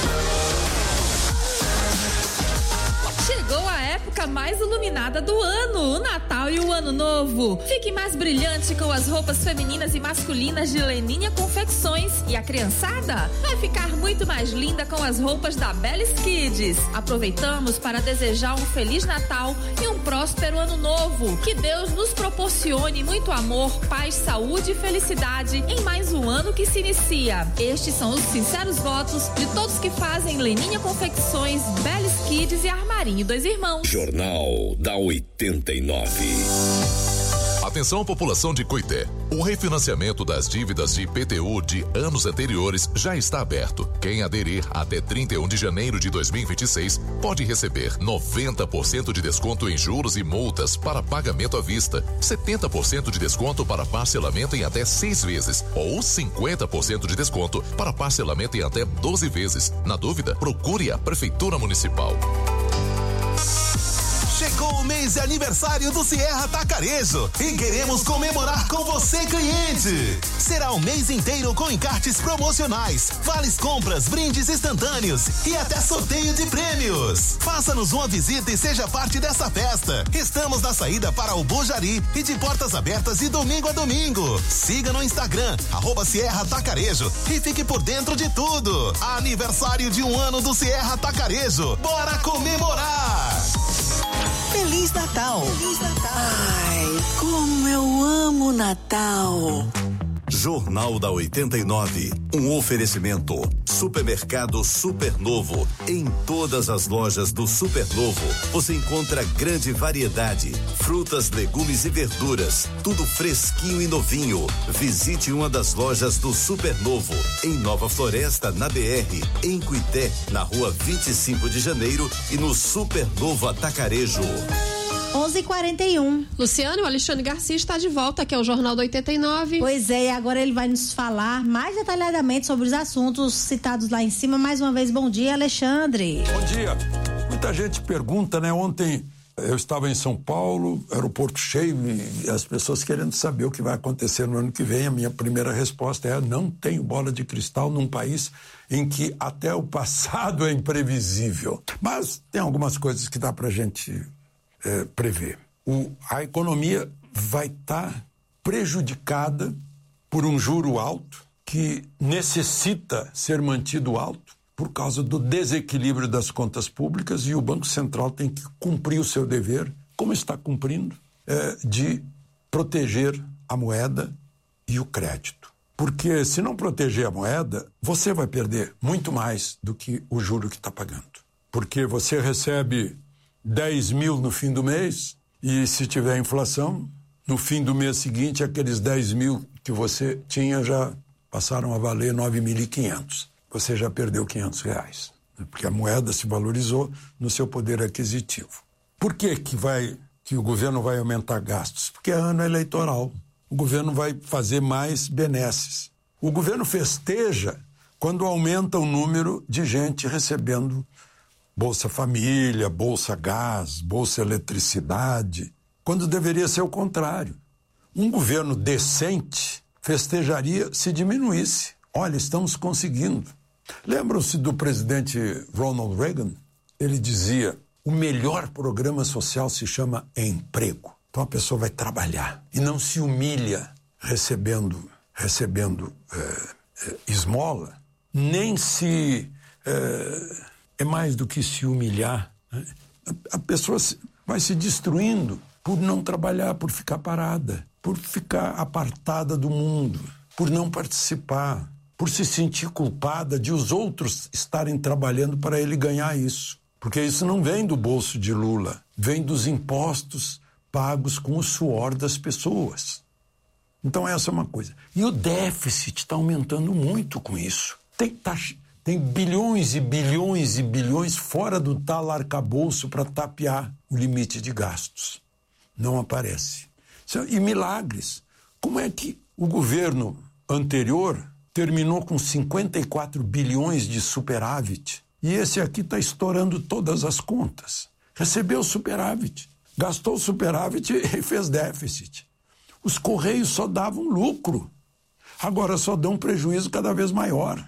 Chegou a época mais iluminada do ano, o Natal e o Ano Novo. Fique mais brilhante com as roupas femininas e masculinas de Leninha Confecções. E a criançada vai ficar muito mais linda com as roupas da Bellis Kids. Aproveitamos para desejar um Feliz Natal e um próspero Ano Novo. Que Deus nos proporcione muito amor, paz, saúde e felicidade em mais um ano que se inicia. Estes são os sinceros votos de todos que fazem Leninha Confecções, Bellis Kids e Armarinho Dois Irmãos. Jornal da oitenta e nove. Atenção, população de Cuité. O refinanciamento das dívidas de I P T U de anos anteriores já está aberto. Quem aderir até trinta e um de janeiro de dois mil e vinte e seis pode receber noventa por cento de desconto em juros e multas para pagamento à vista, setenta por cento de desconto para parcelamento em até seis vezes ou cinquenta por cento de desconto para parcelamento em até doze vezes. Na dúvida, procure a Prefeitura Municipal. Chegou o mês de aniversário do Sierra Tacarejo e queremos comemorar com você, cliente. Será um mês inteiro com encartes promocionais, vales compras, brindes instantâneos e até sorteio de prêmios. Faça-nos uma visita e seja parte dessa festa. Estamos na saída para o Bujari e de portas abertas de domingo a domingo. Siga no Instagram, arroba Sierra Tacarejo e fique por dentro de tudo. Aniversário de um ano do Sierra Tacarejo. Bora comemorar! Feliz Natal! Feliz Natal! Ai, como eu amo Natal! Jornal da oitenta e nove, um oferecimento. Supermercado Super Novo. Em todas as lojas do Super Novo, você encontra grande variedade, frutas, legumes e verduras, tudo fresquinho e novinho. Visite uma das lojas do Super Novo, em Nova Floresta, na B R, em Cuité, na rua vinte e cinco de janeiro e no Super Novo Atacarejo. onze e quarenta e um. Luciano, o Alexandre Garcia está de volta aqui ao Jornal do oitenta e nove. Pois é, e agora ele vai nos falar mais detalhadamente sobre os assuntos citados lá em cima. Mais uma vez, bom dia, Alexandre. Bom dia. Muita gente pergunta, né? Ontem eu estava em São Paulo, aeroporto cheio, e as pessoas querendo saber o que vai acontecer no ano que vem. A minha primeira resposta é: não tenho bola de cristal num país em que até o passado é imprevisível. Mas tem algumas coisas que dá pra gente É, prever. O, a economia vai estar tá prejudicada por um juro alto que necessita ser mantido alto por causa do desequilíbrio das contas públicas, e o Banco Central tem que cumprir o seu dever, como está cumprindo, é, de proteger a moeda e o crédito. Porque se não proteger a moeda, você vai perder muito mais do que o juro que está pagando. Porque você recebe dez mil no fim do mês, e se tiver inflação, no fim do mês seguinte, aqueles dez mil que você tinha já passaram a valer nove mil e quinhentos. Você já perdeu quinhentos reais. porque a moeda se valorizou no seu poder aquisitivo. Por que que vai, que o governo vai aumentar gastos? Porque é ano eleitoral. O governo vai fazer mais benesses. O governo festeja quando aumenta o número de gente recebendo Bolsa Família, Bolsa Gás, Bolsa Eletricidade, quando deveria ser o contrário. Um governo decente festejaria se diminuísse. Olha, estamos conseguindo. Lembram-se do presidente Ronald Reagan? Ele dizia, o melhor programa social se chama emprego. Então a pessoa vai trabalhar e não se humilha recebendo, recebendo é, é, esmola, nem se... É, é mais do que se humilhar. Né? A, a pessoa se, vai se destruindo por não trabalhar, por ficar parada, por ficar apartada do mundo, por não participar, por se sentir culpada de os outros estarem trabalhando para ele ganhar isso. Porque isso não vem do bolso de Lula, vem dos impostos pagos com o suor das pessoas. Então essa é uma coisa. E o déficit está aumentando muito com isso. Tem, tá, tem bilhões e bilhões e bilhões fora do tal arcabouço para tapear o limite de gastos. Não aparece. E milagres. Como é que o governo anterior terminou com cinquenta e quatro bilhões de superávit e esse aqui está estourando todas as contas? Recebeu superávit, gastou superávit e fez déficit. Os Correios só davam lucro, agora só dão prejuízo cada vez maior.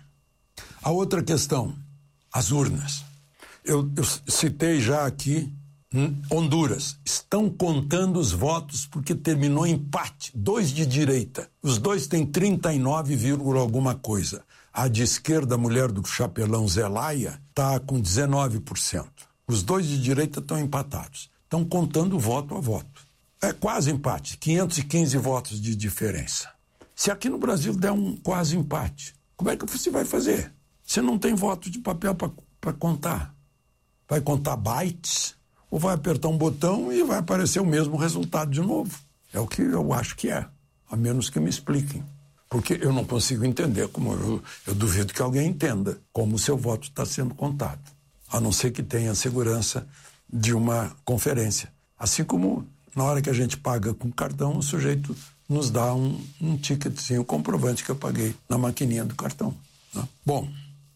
A outra questão, as urnas. Eu, eu citei já aqui, hum, Honduras. Estão contando os votos porque terminou empate, dois de direita. Os dois têm trinta e nove, alguma coisa. A de esquerda, a mulher do chapelão Zelaya, está com dezenove por cento. Os dois de direita estão empatados. Estão contando voto a voto. É quase empate, quinhentos e quinze votos de diferença. Se aqui no Brasil der um quase empate, como é que você vai fazer? Você não tem voto de papel para contar. Vai contar bytes ou vai apertar um botão e vai aparecer o mesmo resultado de novo? É o que eu acho que é, a menos que me expliquem. Porque eu não consigo entender, como eu, eu duvido que alguém entenda como o seu voto está sendo contado. A não ser que tenha segurança de uma conferência. Assim como na hora que a gente paga com cartão, o sujeito nos dá um, um ticketzinho, um comprovante que eu paguei na maquininha do cartão. Né? Bom,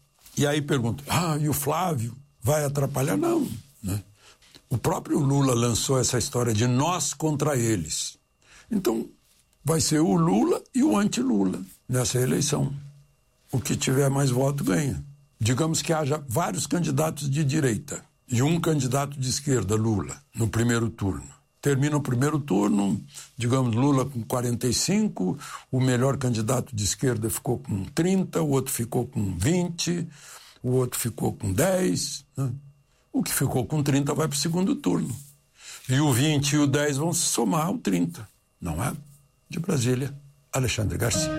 e aí pergunto, ah, e o Flávio vai atrapalhar? Não, né? O próprio Lula lançou essa história de nós contra eles. Então, vai ser o Lula e o anti-Lula nessa eleição. O que tiver mais voto ganha. Digamos que haja vários candidatos de direita e um candidato de esquerda, Lula, no primeiro turno. Termina o primeiro turno, digamos, Lula com quarenta e cinco, o melhor candidato de esquerda ficou com trinta, o outro ficou com vinte, o outro ficou com dez. Né? O que ficou com trinta vai para o segundo turno. E o vinte e o dez vão se somar ao trinta. Não é? De Brasília, Alexandre Garcia.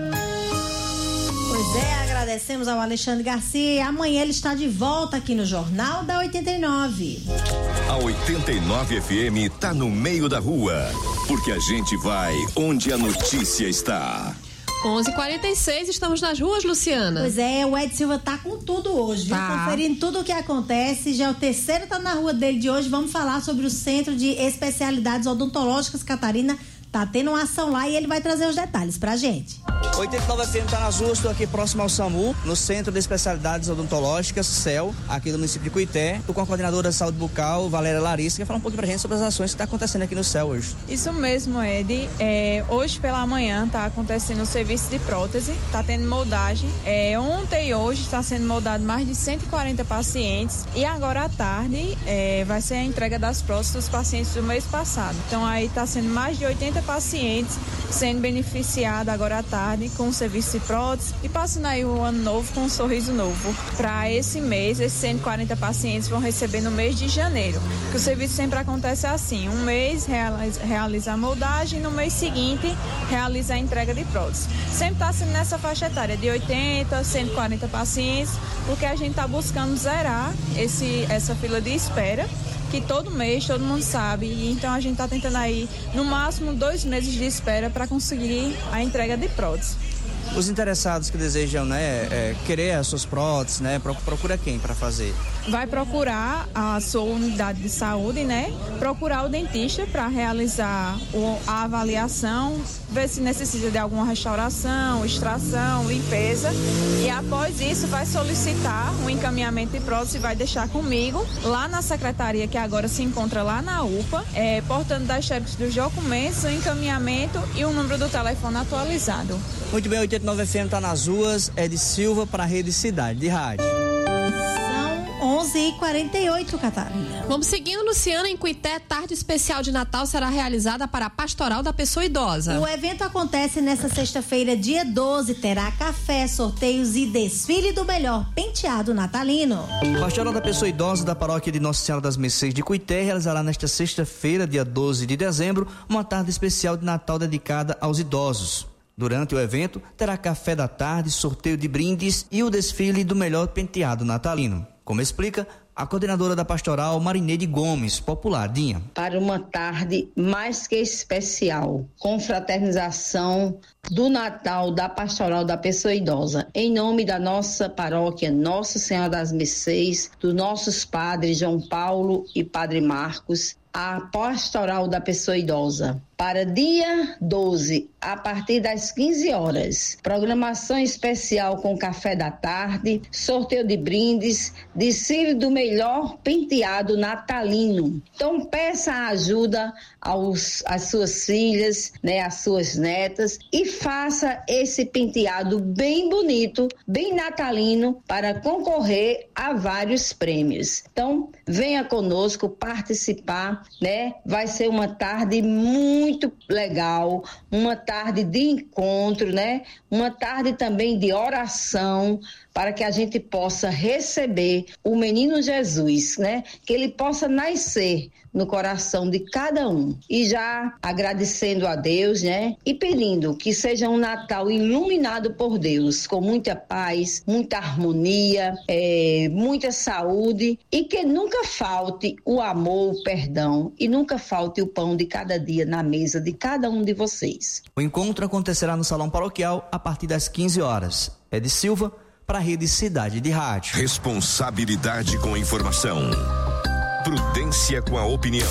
Pois é, agradecemos ao Alexandre Garcia. Amanhã ele está de volta aqui no Jornal da oitenta e nove. A oitenta e nove F M está no meio da rua, porque a gente vai onde a notícia está. onze e quarenta e seis, estamos nas ruas, Luciana. Pois é, o Ed Silva tá com tudo hoje, viu? Tá. Conferindo tudo o que acontece. Já é o terceiro tá na rua dele de hoje. Vamos falar sobre o Centro de Especialidades Odontológicas Catarina. Tá tendo uma ação lá e ele vai trazer os detalhes pra gente. oitenta e nove F M tá nas ruas, estou aqui próximo ao SAMU, no Centro de Especialidades Odontológicas, C E L, aqui do município de Cuité. Estou com a coordenadora de saúde bucal, Valéria Larissa, que vai falar um pouquinho pra gente sobre as ações que está acontecendo aqui no C E L hoje. Isso mesmo, Ed. É, hoje pela manhã tá acontecendo o serviço de prótese, tá tendo moldagem. É, ontem e hoje está sendo moldado mais de cento e quarenta pacientes e agora à tarde é, vai ser a entrega das próteses dos pacientes do mês passado. Então aí tá sendo mais de oitenta pacientes sendo beneficiados agora à tarde com o serviço de prótese e passando aí o ano novo com um sorriso novo. Para esse mês, esses cento e quarenta pacientes vão receber no mês de janeiro, que o serviço sempre acontece assim, um mês realiza, realiza a moldagem, no mês seguinte realiza a entrega de prótese. Sempre está sendo nessa faixa etária de oitenta, cento e quarenta pacientes, porque a gente está buscando zerar esse, essa fila de espera, que todo mês todo mundo sabe, e então a gente está tentando aí no máximo dois meses de espera para conseguir a entrega de prótese. Os interessados que desejam, né, é, querer as suas próteses, né, procura quem para fazer? Vai procurar a sua unidade de saúde, né? Procurar o dentista para realizar o, a avaliação, ver se necessita de alguma restauração, extração, limpeza. E após isso vai solicitar um encaminhamento de prótese e vai deixar comigo lá na secretaria, que agora se encontra lá na U P A, é, portando das xerox dos documentos, o encaminhamento e o número do telefone atualizado. Muito bem, oitenta e nove F M está nas ruas, é de Silva para a Rede Cidade de Rádio. onze e quarenta e oito, Catarina. Vamos seguindo, Luciana. Em Cuité, tarde especial de Natal será realizada para a Pastoral da Pessoa Idosa. O evento acontece nesta sexta-feira, dia doze. Terá café, sorteios e desfile do melhor penteado natalino. Pastoral da Pessoa Idosa da Paróquia de Nossa Senhora das Mercês de Cuité realizará nesta sexta-feira, dia doze de dezembro, uma tarde especial de Natal dedicada aos idosos. Durante o evento, terá café da tarde, sorteio de brindes e o desfile do melhor penteado natalino. Como explica a coordenadora da pastoral, Marineide Gomes, popular, Dinha. Para uma tarde mais que especial, com fraternização do Natal da Pastoral da Pessoa Idosa, em nome da nossa paróquia Nossa Senhora das Mercês, dos nossos padres João Paulo e Padre Marcos, a Pastoral da Pessoa Idosa. Para dia doze, a partir das quinze horas, programação especial com café da tarde, sorteio de brindes, desfile do melhor penteado natalino. Então peça ajuda aos, às suas filhas, né, às suas netas, e faça esse penteado bem bonito, bem natalino, para concorrer a vários prêmios. Então venha conosco participar, né? Vai ser uma tarde muito muito legal, uma tarde de encontro, né? Uma tarde também de oração, para que a gente possa receber o menino Jesus, né? Que ele possa nascer no coração de cada um. E já agradecendo a Deus, né? E pedindo que seja um Natal iluminado por Deus, com muita paz, muita harmonia, é, muita saúde, e que nunca falte o amor, o perdão, e nunca falte o pão de cada dia na mesa de cada um de vocês. O encontro acontecerá no Salão Paroquial a partir das quinze horas. É de Silva para a Rede Cidade de Rádio. Responsabilidade com a informação. Prudência com a opinião.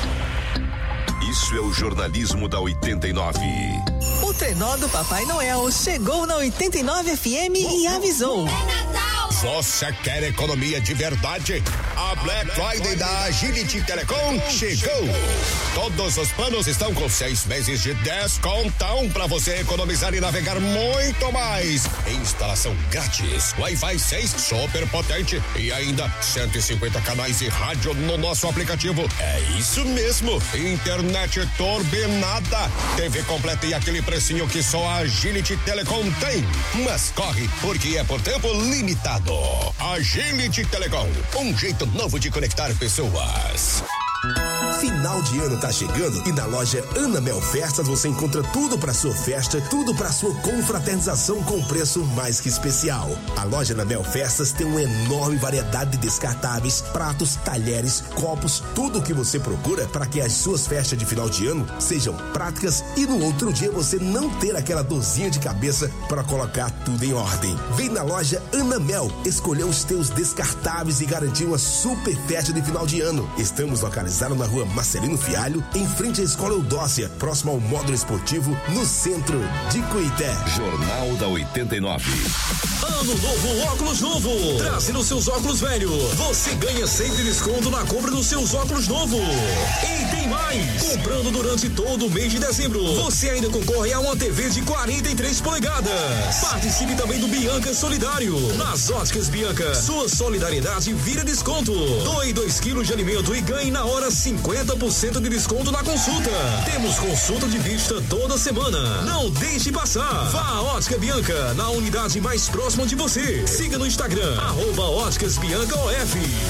Isso é o jornalismo da oitenta e nove. O trenó do Papai Noel chegou na oitenta e nove F M e avisou. É Natal! Você quer economia de verdade? A Black Friday da Agility Telecom chegou! Todos os planos estão com seis meses de descontão para você economizar e navegar muito mais. Instalação grátis, Wi-Fi seis super potente e ainda cento e cinquenta canais e rádio no nosso aplicativo. É isso mesmo, internet turbinada, T V completa e aquele precinho que só a Agility Telecom tem. Mas corre, porque é por tempo limitado. Agility Telecom, um jeito novo de conectar pessoas. Final de ano tá chegando e na loja Ana Mel Festas você encontra tudo para sua festa, tudo para sua confraternização com preço mais que especial. A loja Ana Mel Festas tem uma enorme variedade de descartáveis, pratos, talheres, copos, tudo o que você procura para que as suas festas de final de ano sejam práticas e no outro dia você não ter aquela dorzinha de cabeça para colocar tudo em ordem. Vem na loja Ana Mel, escolher os teus descartáveis e garantir uma super festa de final de ano. Estamos localizados na rua Marcelino Fialho, em frente à Escola Eudócia, próximo ao módulo esportivo, no centro de Cuité. Jornal da oitenta e nove. Ano novo, óculos novo. Trazendo seus óculos velho. Você ganha sempre desconto na compra dos seus óculos novo. E tem mais. Comprando durante todo o mês de dezembro, você ainda concorre a uma T V de quarenta e três polegadas. Participe também do Bianca Solidário. Nas óticas Bianca, sua solidariedade vira desconto. Doe dois quilos de alimento e ganhe na hora cinquenta por cento de desconto na consulta. Temos consulta de vista toda semana. Não deixe passar. Vá à Ótica Bianca, na unidade mais próxima de você. Siga no Instagram, arroba Óticas Bianca O F.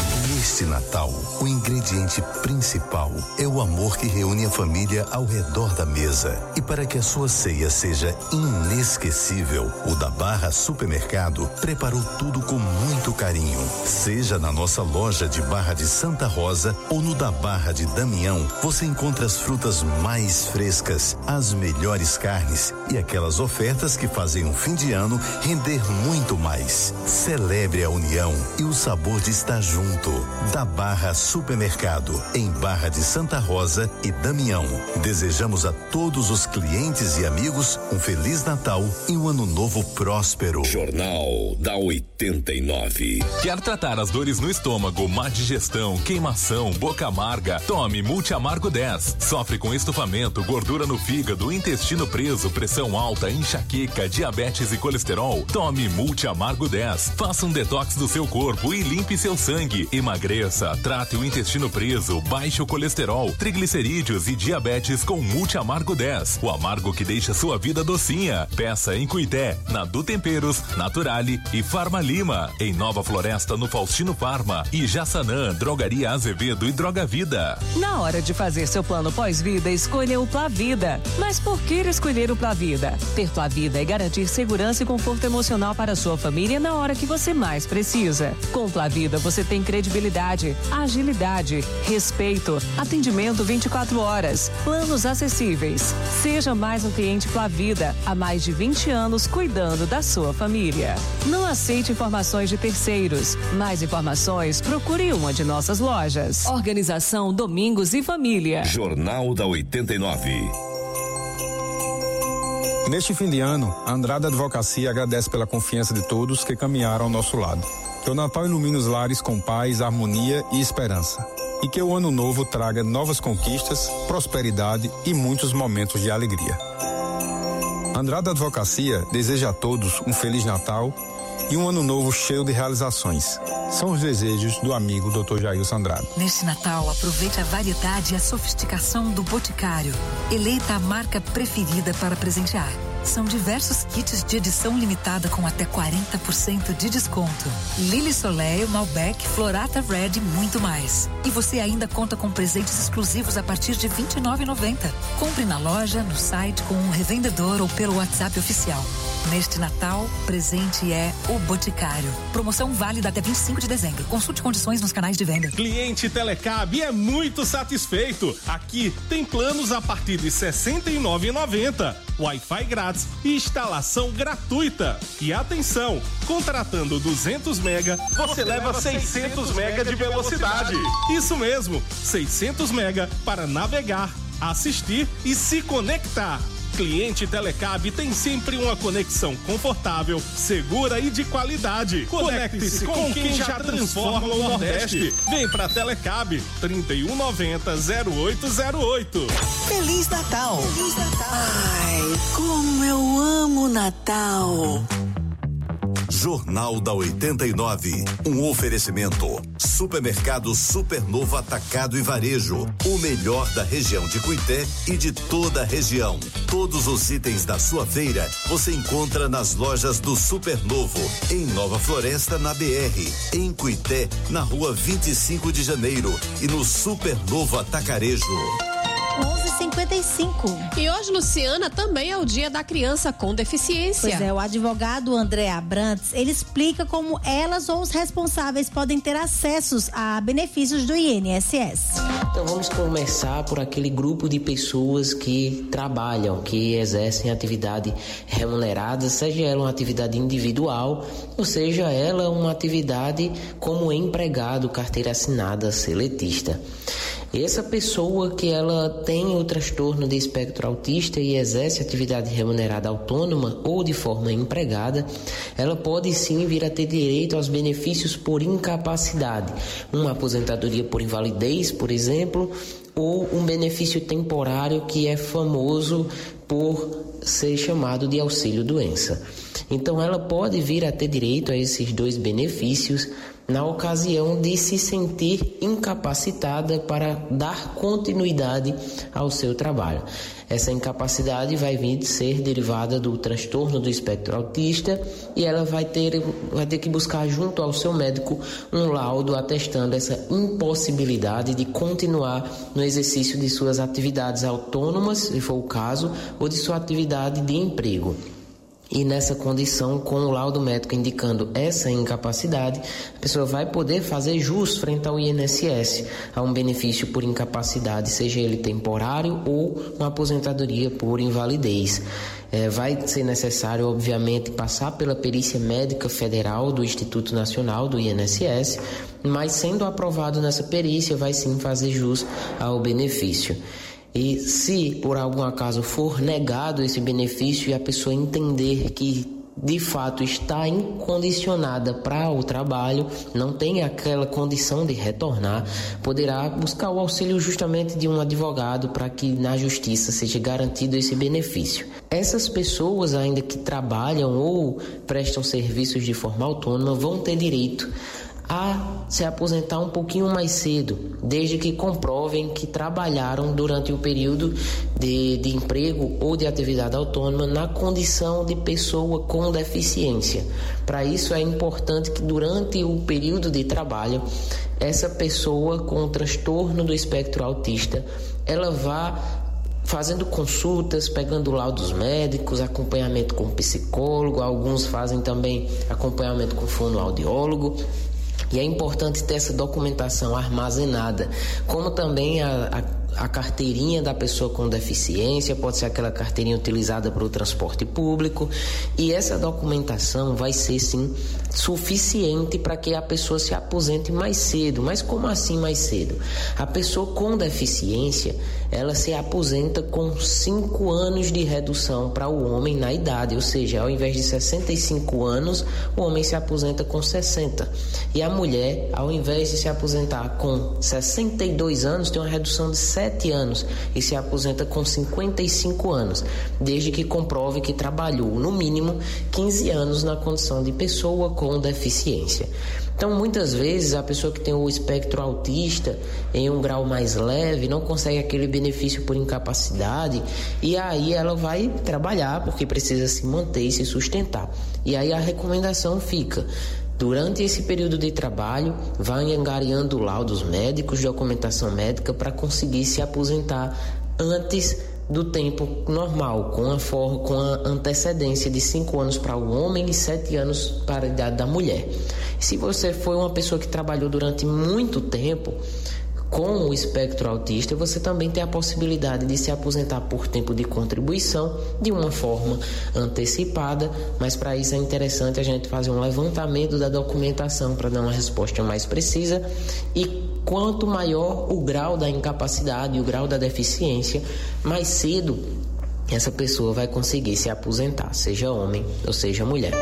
Neste Natal, o ingrediente principal é o amor que reúne a família ao redor da mesa. E para que a sua ceia seja inesquecível, o da Barra Supermercado preparou tudo com muito carinho. Seja na nossa loja de Barra de Santa Rosa ou no da Barra de Damião, você encontra as frutas mais frescas, as melhores carnes e aquelas ofertas que fazem um fim de ano render muito mais. Celebre a união e o sabor de estar junto. Da Barra Supermercado, em Barra de Santa Rosa e Damião. Desejamos a todos os clientes e amigos um Feliz Natal e um Ano Novo próspero. Jornal da oitenta e nove. Quer tratar as dores no estômago, má digestão, queimação, boca amarga? Tome Multiamargo dez. Sofre com estufamento, gordura no fígado, intestino preso, pressão alta, enxaqueca, diabetes e colesterol? Tome Multiamargo dez. Faça um detox do seu corpo e limpe seu sangue. Emagreça, trate o intestino preso, baixe o colesterol, triglicerídeos e diabetes com Multiamargo dez. O amargo que deixa sua vida docinha. Peça em Cuité, na Du Temperos, Naturale e Farma Lima. Em Nova Floresta, no Faustino Farma. E Jaçanã, Drogaria Azevedo e Droga Vida. Na hora de fazer seu plano pós-vida, escolha o Plavida. Mas por que escolher o Plavida? Ter Plavida é garantir segurança e conforto emocional para a sua família na hora que você mais precisa. Com Plavida, você tem credibilidade, agilidade, respeito, atendimento vinte e quatro horas, planos acessíveis. Seja mais um cliente Plavida, há mais de vinte anos cuidando da sua família. Não aceite informações de terceiros. Mais informações, procure uma de nossas lojas. Organização Domingos e Família. Jornal da oitenta e nove. Neste fim de ano, a Andrada Advocacia agradece pela confiança de todos que caminharam ao nosso lado. Que o Natal ilumine os lares com paz, harmonia e esperança. E que o ano novo traga novas conquistas, prosperidade e muitos momentos de alegria. Andrada Advocacia deseja a todos um Feliz Natal e um ano novo cheio de realizações. São os desejos do amigo doutor Jailson Andrade. Neste Natal, aproveite a variedade e a sofisticação do Boticário. Eleita a marca preferida para presentear. São diversos kits de edição limitada com até quarenta por cento de desconto. Lily Soleil, Malbec, Florata Red e muito mais. E você ainda conta com presentes exclusivos a partir de vinte e nove reais e noventa centavos. Compre na loja, no site, com um revendedor ou pelo WhatsApp oficial. Neste Natal, presente é o Boticário. Promoção válida até vinte e cinco de dezembro. Consulte condições nos canais de venda. Cliente Telecab é muito satisfeito. Aqui tem planos a partir de sessenta e nove reais e noventa centavos. Wi-Fi grátis e instalação gratuita. E atenção, contratando duzentos mega, você leva seiscentos mega de velocidade. Isso mesmo, seiscentos mega para navegar, assistir e se conectar. Cliente Telecab tem sempre uma conexão confortável, segura e de qualidade. Conecte-se com quem já transforma o Nordeste. Vem pra Telecab, trinta e um noventa, zero oito zero oito. Feliz Natal! Feliz Natal! Ai, como eu amo Natal! Jornal da oitenta e nove, um oferecimento. Supermercado Supernovo Atacado e Varejo, o melhor da região de Cuité e de toda a região. Todos os itens da sua feira você encontra nas lojas do Supernovo, em Nova Floresta, na B R, em Cuité, na rua vinte e cinco de janeiro e no Supernovo Atacarejo. onze e cinquenta e cinco. E hoje, Luciana, também é o dia da criança com deficiência. Pois é, o advogado André Abrantes, ele explica como elas ou os responsáveis podem ter acessos a benefícios do I N S S. Então vamos começar por aquele grupo de pessoas que trabalham, que exercem atividade remunerada, seja ela uma atividade individual, ou seja ela uma atividade como empregado, carteira assinada, seletista. Essa pessoa que ela tem o transtorno de espectro autista e exerce atividade remunerada autônoma ou de forma empregada, ela pode sim vir a ter direito aos benefícios por incapacidade, uma aposentadoria por invalidez, por exemplo, ou um benefício temporário que é famoso por ser chamado de auxílio-doença. Então ela pode vir a ter direito a esses dois benefícios na ocasião de se sentir incapacitada para dar continuidade ao seu trabalho. Essa incapacidade vai vir de ser derivada do transtorno do espectro autista e ela vai ter, vai ter que buscar junto ao seu médico um laudo atestando essa impossibilidade de continuar no exercício de suas atividades autônomas, se for o caso, ou de sua atividade de emprego. E nessa condição, com o laudo médico indicando essa incapacidade, a pessoa vai poder fazer jus frente ao I N S S a um benefício por incapacidade, seja ele temporário ou uma aposentadoria por invalidez. É, vai ser necessário, obviamente, passar pela perícia médica federal do Instituto Nacional do I N S S, mas sendo aprovado nessa perícia, vai sim fazer jus ao benefício. E se por algum acaso for negado esse benefício e a pessoa entender que de fato está incondicionada para o trabalho, não tem aquela condição de retornar, poderá buscar o auxílio justamente de um advogado para que na justiça seja garantido esse benefício. Essas pessoas ainda que trabalham ou prestam serviços de forma autônoma vão ter direito a se aposentar um pouquinho mais cedo, desde que comprovem que trabalharam durante o período de, de emprego ou de atividade autônoma na condição de pessoa com deficiência. Para isso é importante que durante o período de trabalho, essa pessoa com transtorno do espectro autista, ela vá fazendo consultas, pegando laudos médicos, acompanhamento com psicólogo, alguns fazem também acompanhamento com fonoaudiólogo. E é importante ter essa documentação armazenada, como também a, a, a carteirinha da pessoa com deficiência, pode ser aquela carteirinha utilizada para o transporte público, e essa documentação vai ser, sim, suficiente para que a pessoa se aposente mais cedo. Mas como assim mais cedo? A pessoa com deficiência, ela se aposenta com cinco anos de redução para o homem na idade, ou seja, ao invés de sessenta e cinco anos, o homem se aposenta com sessenta. E a mulher, ao invés de se aposentar com sessenta e dois anos, tem uma redução de sete anos e se aposenta com cinquenta e cinco anos, desde que comprove que trabalhou no mínimo quinze anos na condição de pessoa com deficiência. Então, muitas vezes, a pessoa que tem o espectro autista em um grau mais leve não consegue aquele benefício por incapacidade e aí ela vai trabalhar porque precisa se manter e se sustentar. E aí a recomendação fica: durante esse período de trabalho, vai angariando laudos médicos, documentação médica para conseguir se aposentar antes do tempo normal, com a, for, com a antecedência de cinco anos para o homem e sete anos para a idade da mulher. Se você foi uma pessoa que trabalhou durante muito tempo com o espectro autista, você também tem a possibilidade de se aposentar por tempo de contribuição de uma forma antecipada, mas para isso é interessante a gente fazer um levantamento da documentação para dar uma resposta mais precisa. E quanto maior o grau da incapacidade e o grau da deficiência, mais cedo essa pessoa vai conseguir se aposentar, seja homem ou seja mulher.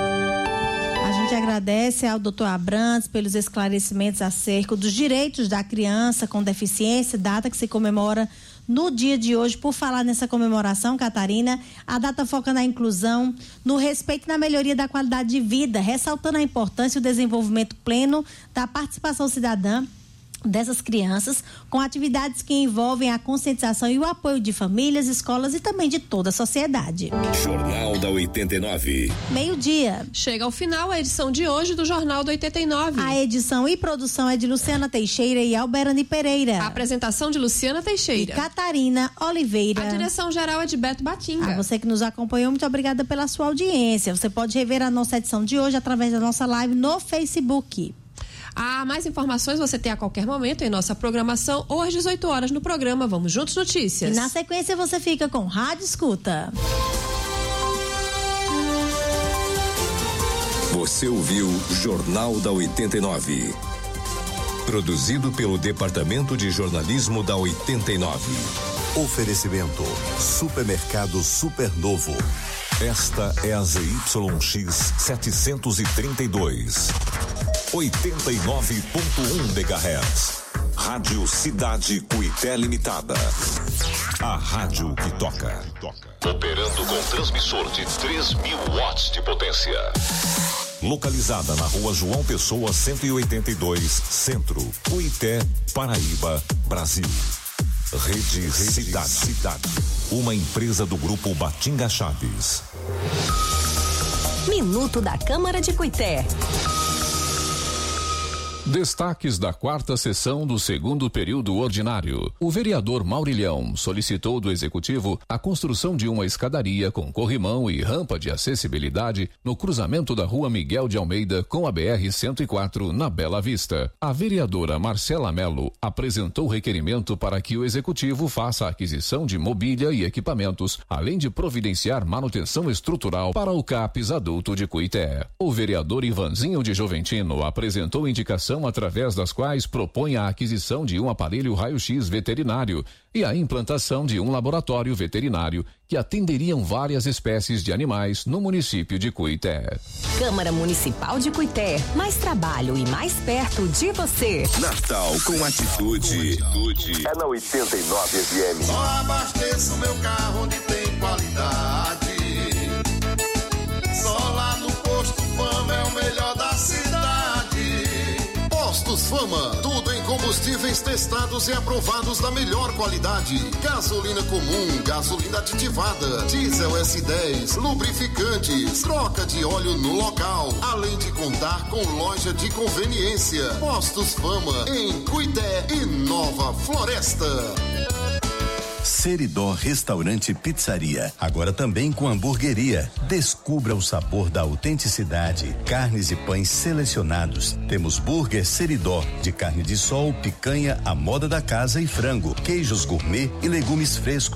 A gente agradece ao doutor Abrantes pelos esclarecimentos acerca dos direitos da criança com deficiência, data que se comemora no dia de hoje. Por falar nessa comemoração, Catarina, a data foca na inclusão, no respeito e na melhoria da qualidade de vida, ressaltando a importância e o desenvolvimento pleno da participação cidadã dessas crianças, com atividades que envolvem a conscientização e o apoio de famílias, escolas e também de toda a sociedade. Jornal da oitenta e nove. Meio-dia. Chega ao final a edição de hoje do Jornal da oitenta e nove. A edição e produção é de Luciana Teixeira e Alberani Pereira. A apresentação de Luciana Teixeira e Catarina Oliveira. A direção geral é de Beto Batinga. A você que nos acompanhou, muito obrigada pela sua audiência. Você pode rever a nossa edição de hoje através da nossa live no Facebook. Ah, mais informações você tem a qualquer momento em nossa programação ou às dezoito horas no programa Vamos Juntos Notícias. E na sequência você fica com Rádio Escuta. Você ouviu Jornal da oitenta e nove. Produzido pelo Departamento de Jornalismo da oitenta e nove. Oferecimento Supermercado Supernovo. Esta é a Z Y X setecentos e trinta e dois. oitenta e nove ponto um megahertz. Rádio Cidade Cuité Limitada. A rádio que toca. Operando com transmissor de três mil watts de potência. Localizada na rua João Pessoa, cento e oitenta e dois, Centro, Cuité, Paraíba, Brasil. Rede, Rede Cidade. Cidade. Uma empresa do grupo Batinga Chaves. Minuto da Câmara de Cuité. Destaques da quarta sessão do segundo período ordinário. O vereador Maurilhão solicitou do Executivo a construção de uma escadaria com corrimão e rampa de acessibilidade no cruzamento da rua Miguel de Almeida com a B R cento e quatro na Bela Vista. A vereadora Marcela Melo apresentou requerimento para que o Executivo faça a aquisição de mobília e equipamentos, além de providenciar manutenção estrutural para o CAPES adulto de Cuité. O vereador Ivanzinho de Joventino apresentou indicação através das quais propõe a aquisição de um aparelho raio-x veterinário e a implantação de um laboratório veterinário que atenderiam várias espécies de animais no município de Cuité. Câmara Municipal de Cuité, mais trabalho e mais perto de você. Natal com atitude. É na oitenta e nove F M. Só abasteço meu carro onde tem qualidade. Só lá no Posto Fama é o melhor da cidade. Postos Fama, tudo em combustíveis testados e aprovados da melhor qualidade. Gasolina comum, gasolina aditivada, diesel S dez, lubrificantes, troca de óleo no local, além de contar com loja de conveniência. Postos Fama, em Cuité e Nova Floresta. Seridó Restaurante e Pizzaria, agora também com hamburgueria. Descubra o sabor da autenticidade, carnes e pães selecionados. Temos burger Seridó, de carne de sol, picanha, à moda da casa e frango, queijos gourmet e legumes frescos.